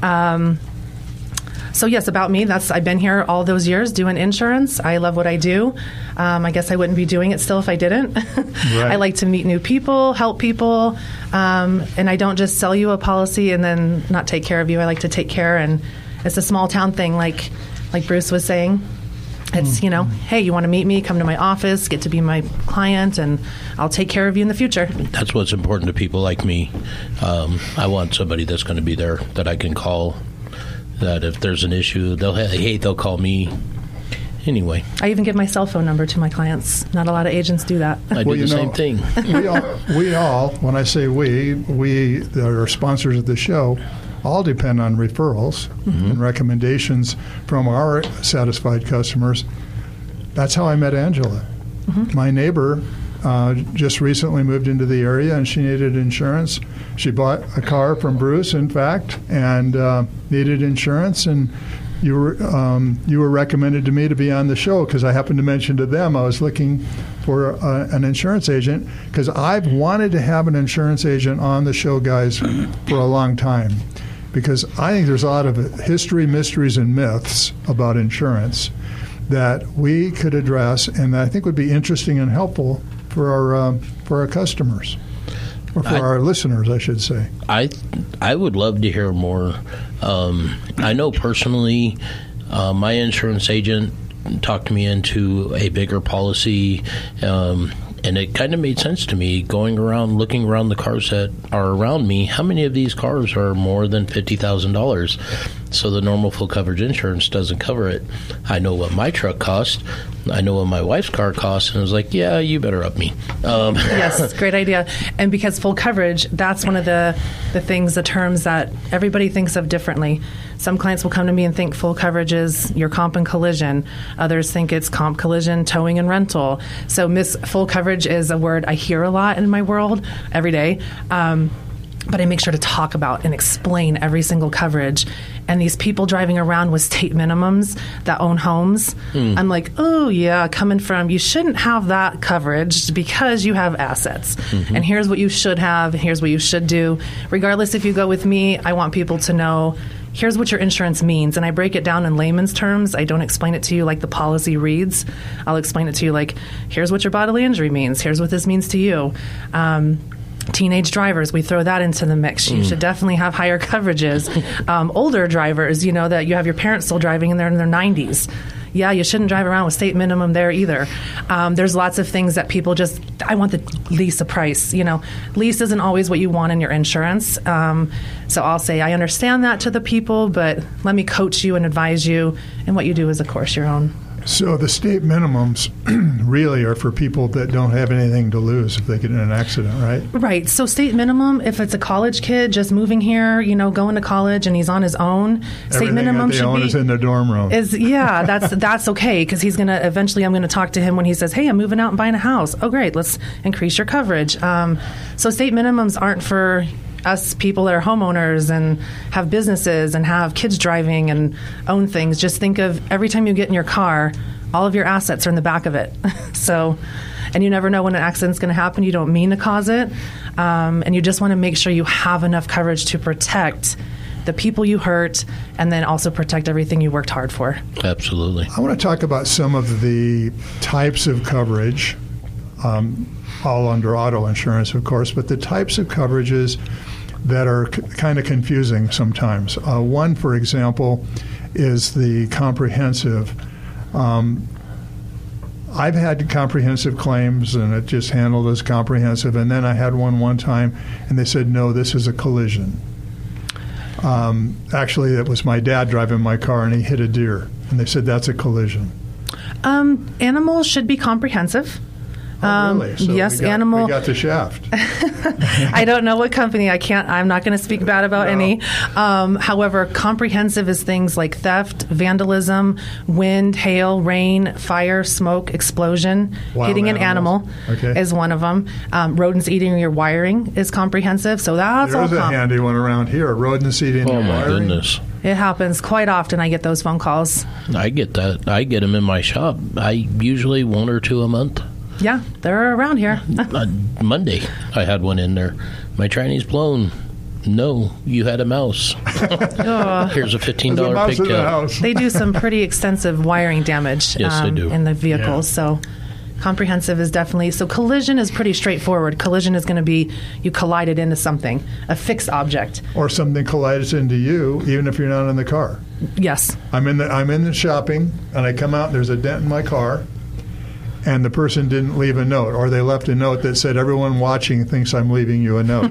So yes, about me, I've been here all those years doing insurance. I love what I do. I guess I wouldn't be doing it still if I didn't. Right. I like to meet new people, help people, and I don't just sell you a policy and then not take care of you. I like to take care, and it's a small town thing, like Bruce was saying. It's, hey, you want to meet me, come to my office, get to be my client, and I'll take care of you in the future. That's what's important to people like me. I want somebody that's going to be there that I can call, that if there's an issue, they'll call me. Anyway. I even give my cell phone number to my clients. Not a lot of agents do that. I do the same thing. we all, when I say we that are sponsors of the show, all depend on referrals and recommendations from our satisfied customers. That's how I met Angela. My neighbor just recently moved into the area, and she needed insurance. She bought a car from Bruce, in fact, and needed insurance, and you were recommended to me to be on the show because I happened to mention to them I was looking for an insurance agent, because I've wanted to have an insurance agent on the show, guys, for a long time, because I think there's a lot of history, mysteries, and myths about insurance that we could address, and that I think would be interesting and helpful for our customers, or for our listeners, I should say. I would love to hear more. I know personally, my insurance agent talked me into a bigger policy, and it kind of made sense to me going around, looking around the cars that are around me. How many of these cars are more than $50,000? So the normal full coverage insurance doesn't cover it. I know what my truck cost. I know what my wife's car costs, and I was like, yeah, you better up me. Yes, great idea. And because full coverage, that's one of the things, the terms that everybody thinks of differently. Some clients will come to me and think full coverage is your comp and collision. Others think it's comp, collision, towing, and rental. So full coverage is a word I hear a lot in my world every day. but I make sure to talk about and explain every single coverage. And these people driving around with state minimums that own homes, I'm like, oh, yeah, coming from, you shouldn't have that coverage because you have assets. And here's what you should have, and here's what you should do. Regardless if you go with me, I want people to know, here's what your insurance means. And I break it down in layman's terms. I don't explain it to you like the policy reads. I'll explain it to you like, here's what your bodily injury means. Here's what this means to you. Teenage drivers, we throw that into the mix. You should definitely have higher coverages. Older drivers, you know, that you have your parents still driving and they're in their 90s. Yeah, you shouldn't drive around with state minimum there either. There's lots of things that people just, I want the least price. You know, lease isn't always what you want in your insurance. So I'll say, I understand that to the people, but let me coach you and advise you. And what you do is, of course, your own. So the state minimums really are for people that don't have anything to lose if they get in an accident, right? Right. So state minimum, if it's a college kid just moving here, you know, going to college and he's on his own, state minimum should be is in their dorm room. That's okay, because he's going to eventually, I'm going to talk to him when he says, hey, I'm moving out and buying a house. Oh, great. Let's increase your coverage. So state minimums aren't for us people that are homeowners and have businesses and have kids driving and own things. Just think of every time you get in your car, all of your assets are in the back of it. So, and you never know when an accident's going to happen. You don't mean to cause it. And you just want to make sure you have enough coverage to protect the people you hurt and then also protect everything you worked hard for. Absolutely. I want to talk about some of the types of coverage, all under auto insurance, of course, but the types of coverages that are kind of confusing sometimes. One, for example, is the comprehensive. I've had comprehensive claims, and it just handled as comprehensive. And then I had one time, and they said, no, this is a collision. Actually, it was my dad driving my car, and he hit a deer. And they said, that's a collision. Animals should be comprehensive. Oh, really? So yes, we got the shaft. I don't know what company. I'm not going to speak bad about any. However, comprehensive is things like theft, vandalism, wind, hail, rain, fire, smoke, explosion, hitting an animal is one of them. Rodents eating your wiring is comprehensive. So that's There's a handy one around here. Rodents eating your wiring. Oh, my goodness. It happens quite often. I get those phone calls. I get that. I get them in my shop. I usually 1 or 2 a month. Yeah, they're around here. Monday, I had one in there. My tranny's blown. No, you had a mouse. Here's a $15 pigtail. They do some pretty extensive wiring damage they do. in the vehicles. Yeah. So comprehensive is definitely... So collision is pretty straightforward. Collision is going to be you collided into something, a fixed object. Or something collides into you, even if you're not in the car. Yes. I'm in the shopping, and I come out, and there's a dent in my car. And the person didn't leave a note, or they left a note that said, everyone watching thinks I'm leaving you a note.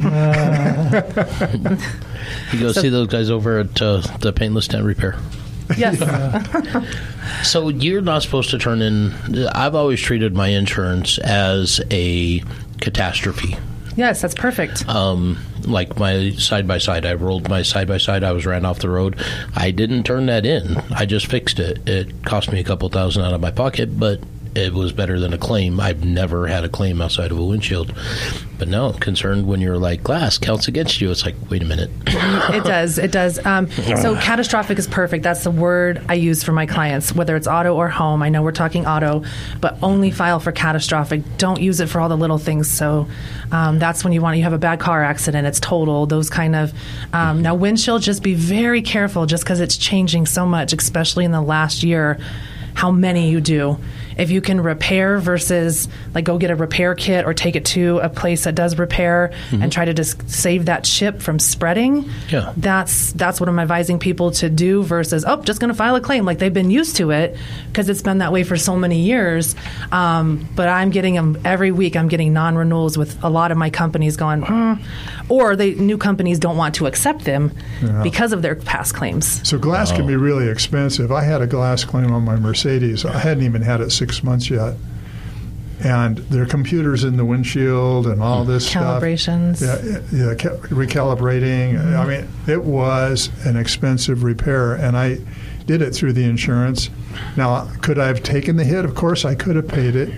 You go see those guys over at the Painless Dent Repair. Yes. So you're not supposed to turn in... I've always treated my insurance as a catastrophe. Yes, that's perfect. Like my side-by-side. I rolled my side-by-side. I was ran off the road. I didn't turn that in. I just fixed it. It cost me a couple $1,000 out of my pocket, but it was better than a claim. I've never had a claim outside of a windshield. But no, I'm concerned when you're like, glass counts against you. It's like, wait a minute. It does. So catastrophic is perfect. That's the word I use for my clients, whether it's auto or home. I know we're talking auto, but only file for catastrophic. Don't use it for all the little things. So that's when you have a bad car accident, it's total, those kind of. Now, windshield, just be very careful just because it's changing so much, especially in the last year, how many you do. If you can repair versus like go get a repair kit or take it to a place that does repair and try to just save that chip from spreading, that's what I'm advising people to do versus, just going to file a claim. Like they've been used to it because it's been that way for so many years. But I'm getting them every week. I'm getting non-renewals with a lot of my companies going, or new companies don't want to accept them because of their past claims. So glass can be really expensive. I had a glass claim on my Mercedes. I hadn't even had it 6 months yet. And there are computers in the windshield and all this calibrations. Stuff. Recalibrating. I mean, it was an expensive repair, and I did it through the insurance. Now, could I have taken the hit? Of course, I could have paid it.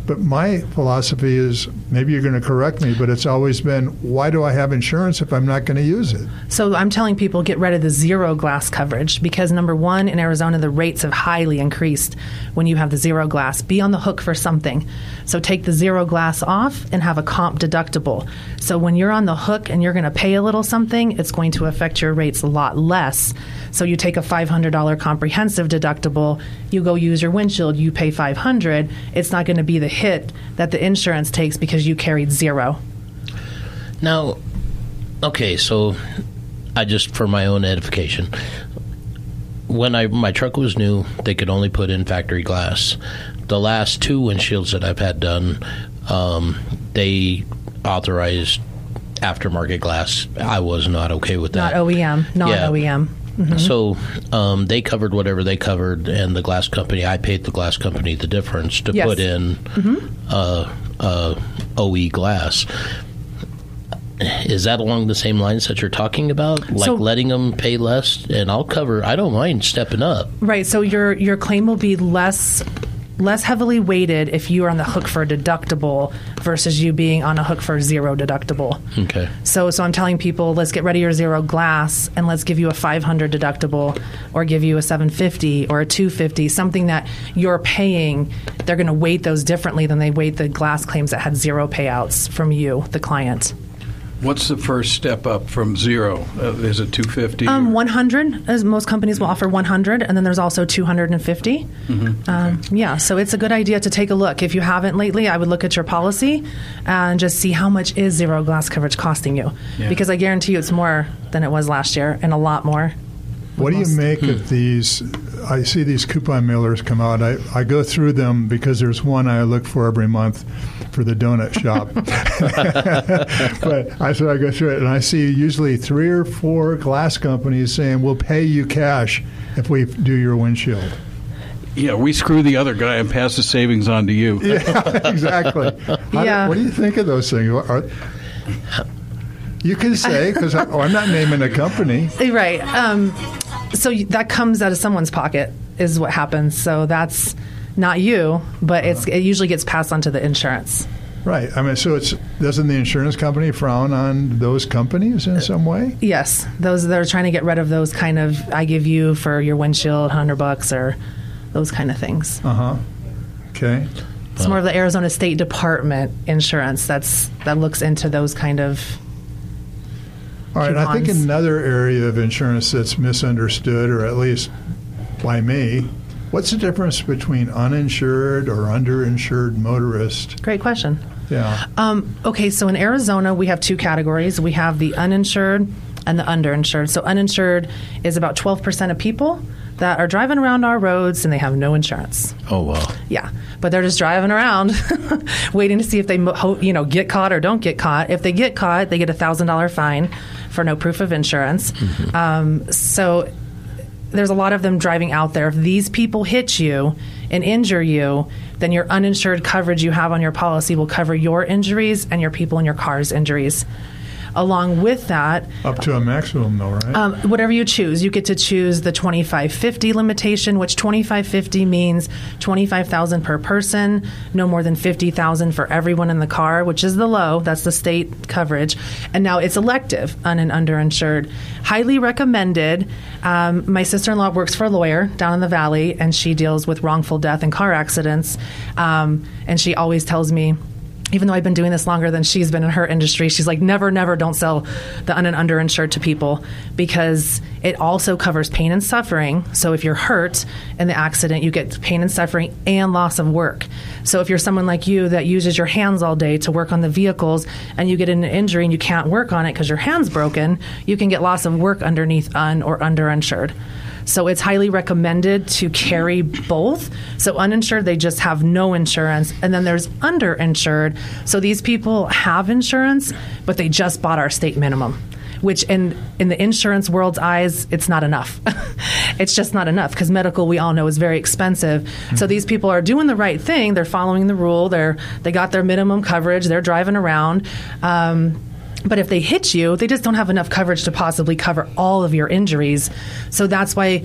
But my philosophy is, maybe you're going to correct me, but it's always been, why do I have insurance if I'm not going to use it? So I'm telling people, get rid of the zero glass coverage because, number one, in Arizona, the rates have highly increased when you have the zero glass. Be on the hook for something. So take the zero glass off and have a comp deductible. So when you're on the hook and you're going to pay a little something, it's going to affect your rates a lot less. So you take a $500 comprehensive deductible, you go use your windshield, you pay $500. It's not going to be the hit that the insurance takes because you carried zero. Now, okay, so I just, for my own edification, when my truck was new, they could only put in factory glass. The last 2 windshields that I've had done, they authorized aftermarket glass. I was not okay with that. Not OEM, non-OEM. Mm-hmm. So they covered whatever they covered, and the glass company, I paid the glass company the difference to put in OE glass. Is that along the same lines that you're talking about? Like letting them pay less, and I'll cover, I don't mind stepping up. Right, so your claim will be less heavily weighted if you are on the hook for a deductible versus you being on a hook for zero deductible. Okay. So I'm telling people, let's get rid of your zero glass and let's give you a $500 deductible or give you a $750 or a $250, something that you're paying. They're going to weight those differently than they weight the glass claims that had zero payouts from you, the client. What's the first step up from zero? Is it 250? 100, as most companies will offer 100, and then there's also 250. Yeah, so it's a good idea to take a look. If you haven't lately, I would look at your policy and just see how much is zero glass coverage costing you. Yeah. Because I guarantee you it's more than it was last year and a lot more. What do you make of these? I see these coupon mailers come out. I go through them because there's one I look for every month for the donut shop. But I go through it, and I see usually 3 or 4 glass companies saying, we'll pay you cash if we do your windshield. Yeah, we screw the other guy and pass the savings on to you. Yeah, exactly. What do you think of those things? You can say, because I'm not naming a company. Right. So that comes out of someone's pocket is what happens. So that's not you, but it usually gets passed on to the insurance. Right. I mean, so doesn't the insurance company frown on those companies in some way? Yes. They're trying to get rid of those kind of, I give you for your windshield $100 or those kind of things. Okay. It's more of the Arizona State Department insurance that looks into those kind of All right, I think another area of insurance that's misunderstood, or at least by me, what's the difference between uninsured or underinsured motorist? Great question. Yeah. Okay, so in Arizona, we have 2 categories. We have the uninsured and the underinsured. So uninsured is about 12% of people that are driving around our roads and they have no insurance. Oh, wow. Yeah, but they're just driving around waiting to see if they get caught or don't get caught. If they get caught, they get a $1,000 fine for no proof of insurance. So there's a lot of them driving out there. If these people hit you and injure you, then your uninsured coverage you have on your policy will cover your injuries and your people in your car's injuries. Along with that, up to a maximum, though, right? Whatever you choose, you get to choose the 2550 limitation, which 2550 means $25,000 per person, no more than $50,000 for everyone in the car, which is the low. That's the state coverage, and now it's elective on an underinsured. Highly recommended. My sister-in-law works for a lawyer down in the valley, and she deals with wrongful death and car accidents, and she always tells me, even though I've been doing this longer than she's been in her industry, she's like, never, don't sell the underinsured to people because it also covers pain and suffering. So if you're hurt in the accident, you get pain and suffering and loss of work. So if you're someone like you that uses your hands all day to work on the vehicles and you get an injury and you can't work on it because your hand's broken, you can get loss of work underneath or underinsured. So it's highly recommended to carry both. So uninsured, they just have no insurance. And then there's underinsured. So these people have insurance, but they just bought our state minimum, which in the insurance world's eyes, it's not enough. It's just not enough because medical, we all know, is very expensive. Mm-hmm. So these people are doing the right thing. They're following the rule. They got their minimum coverage. They're driving around. But if they hit you, they just don't have enough coverage to possibly cover all of your injuries. So that's why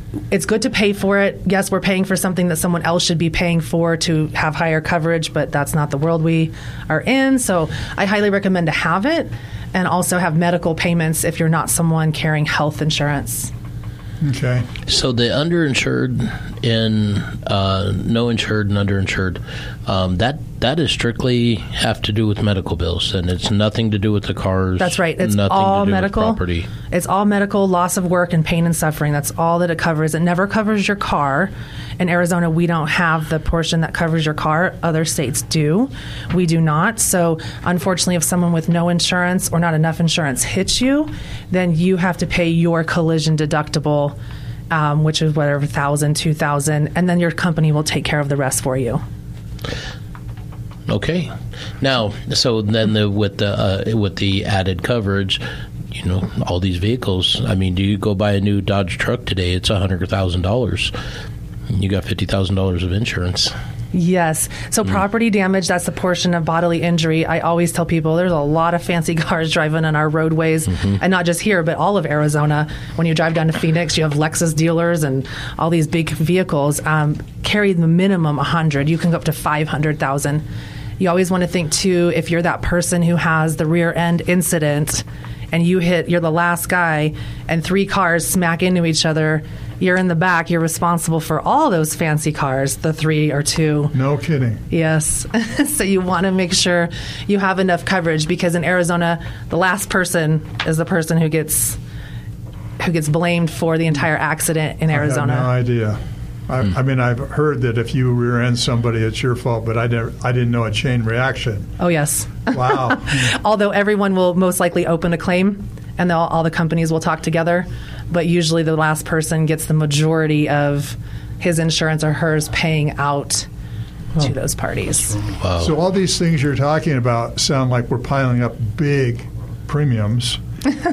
it's good to pay for it. Yes, we're paying for something that someone else should be paying for to have higher coverage, but that's not the world we are in. So I highly recommend to have it, and also have medical payments if you're not someone carrying health insurance. Okay. So the underinsured and no insured and underinsured, that is strictly have to do with medical bills, and it's nothing to do with the cars. That's right. It's nothing all to do medical. With property. It's all medical, loss of work, and pain and suffering. That's all that it covers. It never covers your car. In Arizona, we don't have the portion that covers your car. Other states do. We do not. So, unfortunately, if someone with no insurance or not enough insurance hits you, then you have to pay your collision deductible, which is whatever, $1,000, $2,000, and then your company will take care of the rest for you. Okay. Now, so then with the added coverage, all these vehicles. I mean, do you go buy a new Dodge truck today? It's $100,000. You got $50,000 of insurance. Yes. So property damage, that's the portion of bodily injury. I always tell people there's a lot of fancy cars driving on our roadways, and not just here, but all of Arizona. When you drive down to Phoenix, you have Lexus dealers and all these big vehicles carry the minimum 100. You can go up to 500,000. You always want to think, too, if you're that person who has the rear end incident and you're the last guy and 3 cars smack into each other, you're in the back, you're responsible for all those fancy cars, the 3 or 2. No kidding. Yes. So you want to make sure you have enough coverage, because in Arizona, the last person is the person who gets blamed for the entire accident in Arizona. I have no idea. I mean, I've heard that if you rear end somebody, it's your fault, but I didn't know a chain reaction. Oh, yes. Wow. Although everyone will most likely open a claim, and all the companies will talk together, but usually the last person gets the majority of his insurance or hers paying out to those parties. Wow. So all these things you're talking about sound like we're piling up big premiums.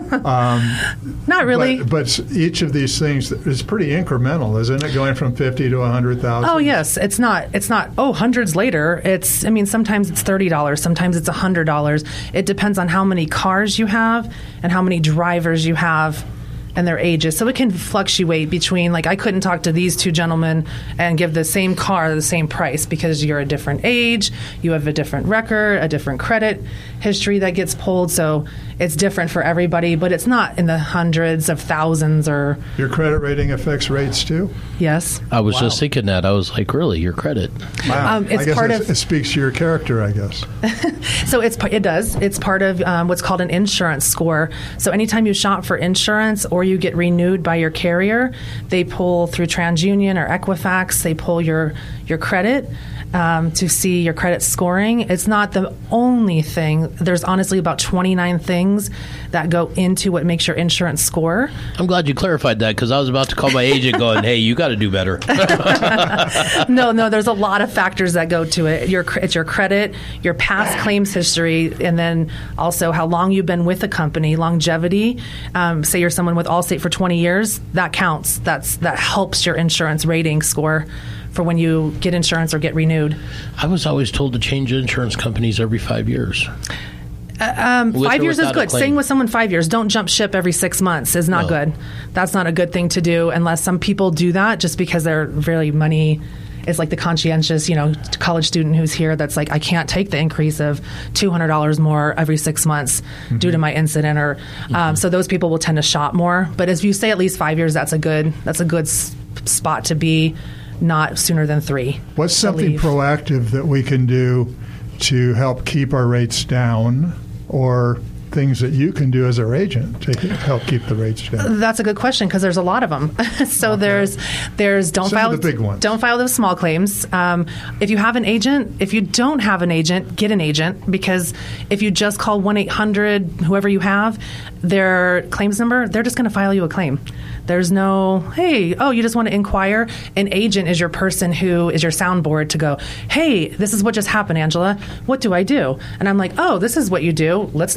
Not really. But each of these things is pretty incremental, isn't it? Going from 50 to 100,000. Oh yes, it's not. Hundreds later. Sometimes it's $30, sometimes it's $100. It depends on how many cars you have and how many drivers you have and their ages. So it can fluctuate between, I couldn't talk to these 2 gentlemen and give the same car the same price, because you're a different age, you have a different record, a different credit history that gets pulled. So it's different for everybody, but it's not in the hundreds of thousands or... Your credit rating affects rates too? Yes. I was just thinking that. I was like, really, your credit? Wow. It's I guess part it speaks to your character, I guess. So it does. It's part of what's called an insurance score. So anytime you shop for insurance or you get renewed by your carrier, they pull through TransUnion or Equifax, they pull your credit to see your credit scoring. It's not the only thing. There's honestly about 29 things that go into what makes your insurance score. I'm glad you clarified that, because I was about to call my agent going, hey, you got to do better. No, there's a lot of factors that go to it. It's your credit, your past claims history, and then also how long you've been with the company, longevity. Say you're someone with Allstate for 20 years, that counts. That helps your insurance rating score for when you get insurance or get renewed. I was always told to change insurance companies every 5 years. 5 years is good. Staying with someone 5 years. Don't jump ship every 6 months is not good. That's not a good thing to do, unless some people do that just because they're really money. It's like the conscientious, college student who's here that's like, I can't take the increase of $200 more every 6 months due to my incident. Or so those people will tend to shop more. But if you stay at least 5 years, that's a good spot to be. Not sooner than 3. What's something proactive that we can do to help keep our rates down, or things that you can do as our agent to help keep the rates down? That's a good question, because there's a lot of them. So there's don't file the big ones. Don't file those small claims. If you have an agent, if you don't have an agent, get an agent, because if you just call 1-800 whoever you have, their claims number, they're just going to file you a claim. There's no, hey, you just want to inquire. An agent is your person who is your soundboard to go, hey, this is what just happened, Angela. What do I do? And I'm like, this is what you do. Let's not file a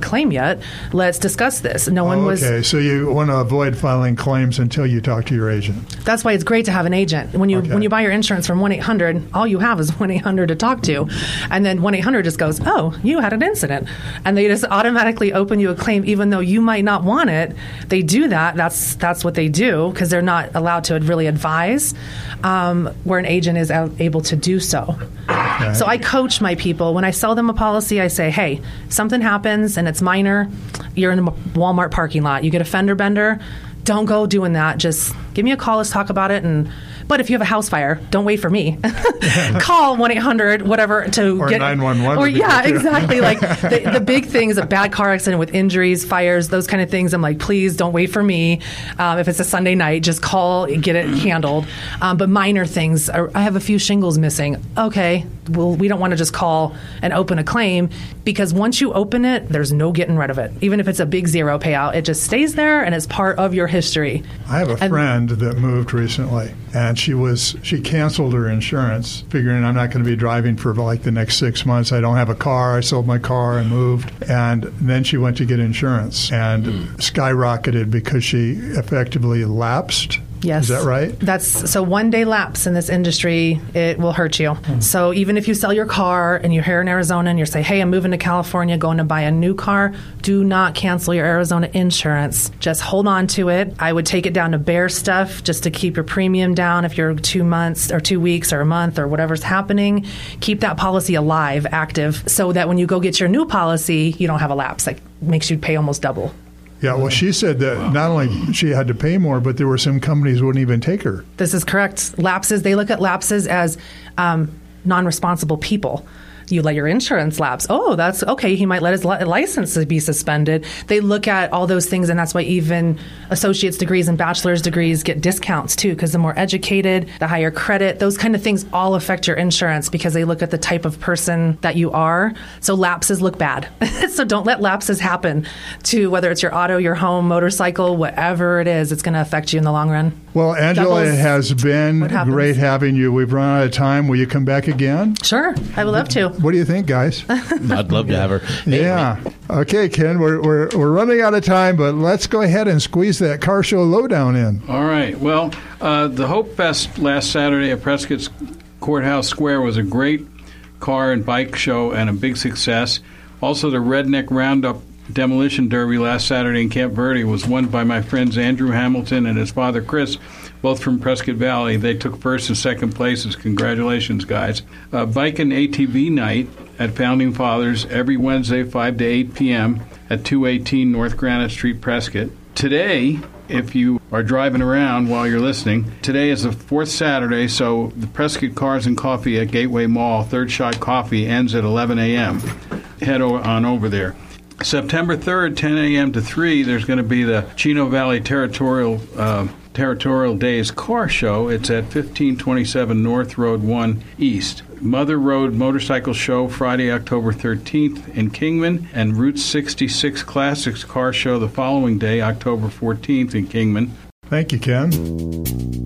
claim yet. Let's discuss this. No one was. Okay, so you want to avoid filing claims until you talk to your agent. That's why it's great to have an agent. When you buy your insurance from 1-800, all you have is 1-800 to talk to, and then 1-800 just goes, "Oh, you had an incident," and they just automatically open you a claim, even though you might not want it. They do that. That's what they do because they're not allowed to really advise, where an agent is able to do so. Okay. So I coach my people. When I sell them a policy, I say, hey, something happens and it's minor. You're in a Walmart parking lot. You get a fender bender. Don't go doing that. Just give me a call. Let's talk about it. But if you have a house fire, don't wait for me. Call 1-800 whatever to or get 911. Or exactly. Like the big thing is a bad car accident with injuries, fires, those kind of things. I'm like, please don't wait for me. If it's a Sunday night, just call, get it handled. But minor things, I have a few shingles missing. Okay, well, we don't want to just call and open a claim because once you open it, there's no getting rid of it. Even if it's a big zero payout, it just stays there and it's part of your history. I have a friend that moved recently, and she canceled her insurance, figuring I'm not going to be driving for like the next 6 months. I don't have a car. I sold my car and moved. And then she went to get insurance and skyrocketed because she effectively lapsed. Yes. Is that right? So 1 day lapse in this industry, it will hurt you. So even if you sell your car and you're here in Arizona and you say, hey, I'm moving to California, going to buy a new car, do not cancel your Arizona insurance. Just hold on to it. I would take it down to bare stuff just to keep your premium down if you're 2 months or 2 weeks or a month or whatever's happening. Keep that policy alive, active, so that when you go get your new policy, you don't have a lapse that makes you pay almost double. Yeah, well, she said that not only she had to pay more, but there were some companies wouldn't even take her. This is correct. Lapses, they look at lapses as non-responsible people. You let your insurance lapse. Oh, that's okay. He might let his license be suspended. They look at all those things, and that's why even associate's degrees and bachelor's degrees get discounts too, because the more educated, the higher credit, those kind of things all affect your insurance because they look at the type of person that you are. So lapses look bad. So don't let lapses happen to whether it's your auto, your home, motorcycle, whatever it is, it's going to affect you in the long run. Well, Angela, it has been great having you. We've run out of time. Will you come back again? Sure. I would love to. What do you think, guys? I'd love to have her. Hey, yeah. Okay, Ken, we're running out of time, but let's go ahead and squeeze that car show lowdown in. All right. Well, the Hope Fest last Saturday at Prescott's Courthouse Square was a great car and bike show and a big success. Also, the Redneck Roundup Demolition Derby last Saturday in Camp Verde was won by my friends Andrew Hamilton and his father Chris, both from Prescott Valley. They took first and second places. Congratulations, guys. Bike and ATV night at Founding Fathers every Wednesday, 5 to 8 p.m. at 218 North Granite Street, Prescott. Today, if you are driving around while you're listening, today is the fourth Saturday, so the Prescott Cars and Coffee at Gateway Mall, Third Shot Coffee, ends at 11 a.m. Head on over there. September 3rd, 10 a.m. to 3, there's going to be the Chino Valley Territorial Days Car Show. It's at 1527 North Road 1 East. Mother Road Motorcycle Show Friday, October 13th in Kingman, and Route 66 Classics Car Show the following day, October 14th in Kingman. Thank you, Ken.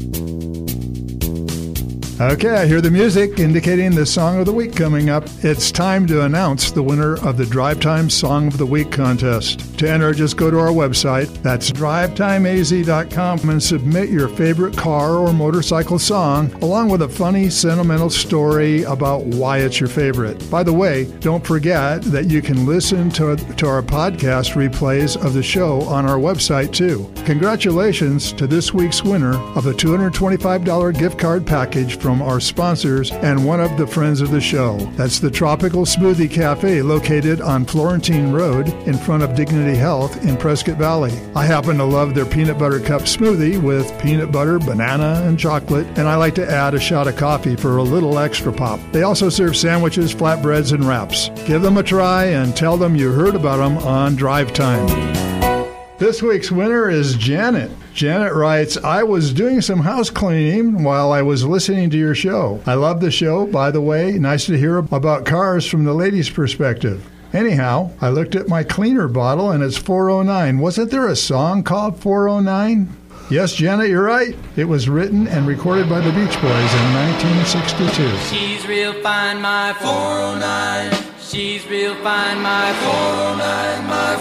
Okay, I hear the music indicating the Song of the Week coming up. It's time to announce the winner of the Drive Time Song of the Week contest. To enter, just go to our website. That's drivetimeaz.com and submit your favorite car or motorcycle song, along with a funny, sentimental story about why it's your favorite. By the way, don't forget that you can listen to our podcast replays of the show on our website, too. Congratulations to this week's winner of a $225 gift card package from our sponsors and one of the friends of the show. That's the Tropical Smoothie Cafe located on Florentine Road in front of Dignity Health in Prescott Valley. I happen to love their peanut butter cup smoothie with peanut butter, banana, and chocolate, and I like to add a shot of coffee for a little extra pop. They also serve sandwiches, flatbreads, and wraps. Give them a try and tell them you heard about them on Drive Time. This week's winner is Janet. Janet writes, I was doing some house cleaning while I was listening to your show. I love the show, by the way. Nice to hear about cars from the ladies' perspective. Anyhow, I looked at my cleaner bottle and it's 409. Wasn't there a song called 409? Yes, Janet, you're right. It was written and recorded by the Beach Boys in 1962. She's real fine, my 409. She's real fine, my 409, my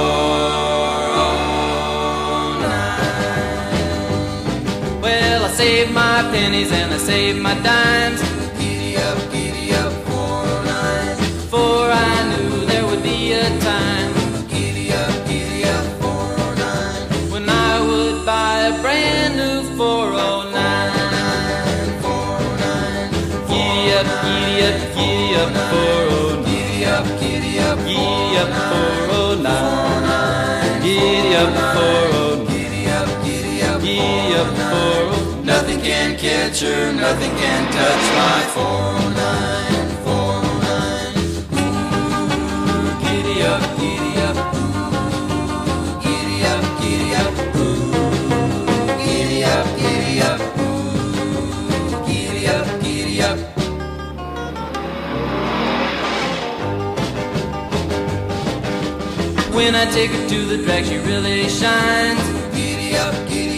409. Well, I saved my pennies and I saved my dimes. Giddy up, 409. For I knew there would be a time. Giddy up, 409. When I would buy a brand new 409. 409. Giddy up, 409. Giddy up, 409. Giddy up, 409. Giddy up, 409. Nothing can catch her, nothing can touch my 409. 409. Ooh, giddy up, giddy up. Ooh, giddy up, giddy up. Ooh, giddy up, giddy up. Ooh, giddy up, giddy up. When I take her to the drag, she really shines. Giddy up,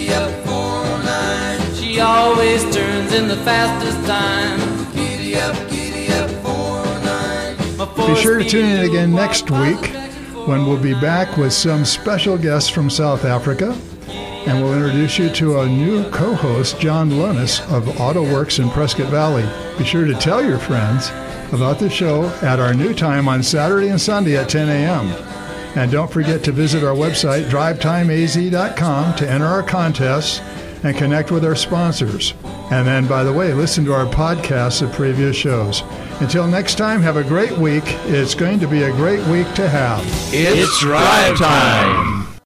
409. She always turns in the fastest time. Giddy up, 409. Be sure to tune in again next week when we'll be back with some special guests from South Africa. And we'll introduce you to a new co-host, John Lunis of AutoWorks in Prescott Valley. Be sure to tell your friends about the show at our new time on Saturday and Sunday at 10 a.m. And don't forget to visit our website, drivetimeaz.com, to enter our contests and connect with our sponsors. And then, by the way, listen to our podcasts of previous shows. Until next time, have a great week. It's going to be a great week to have. It's drive time.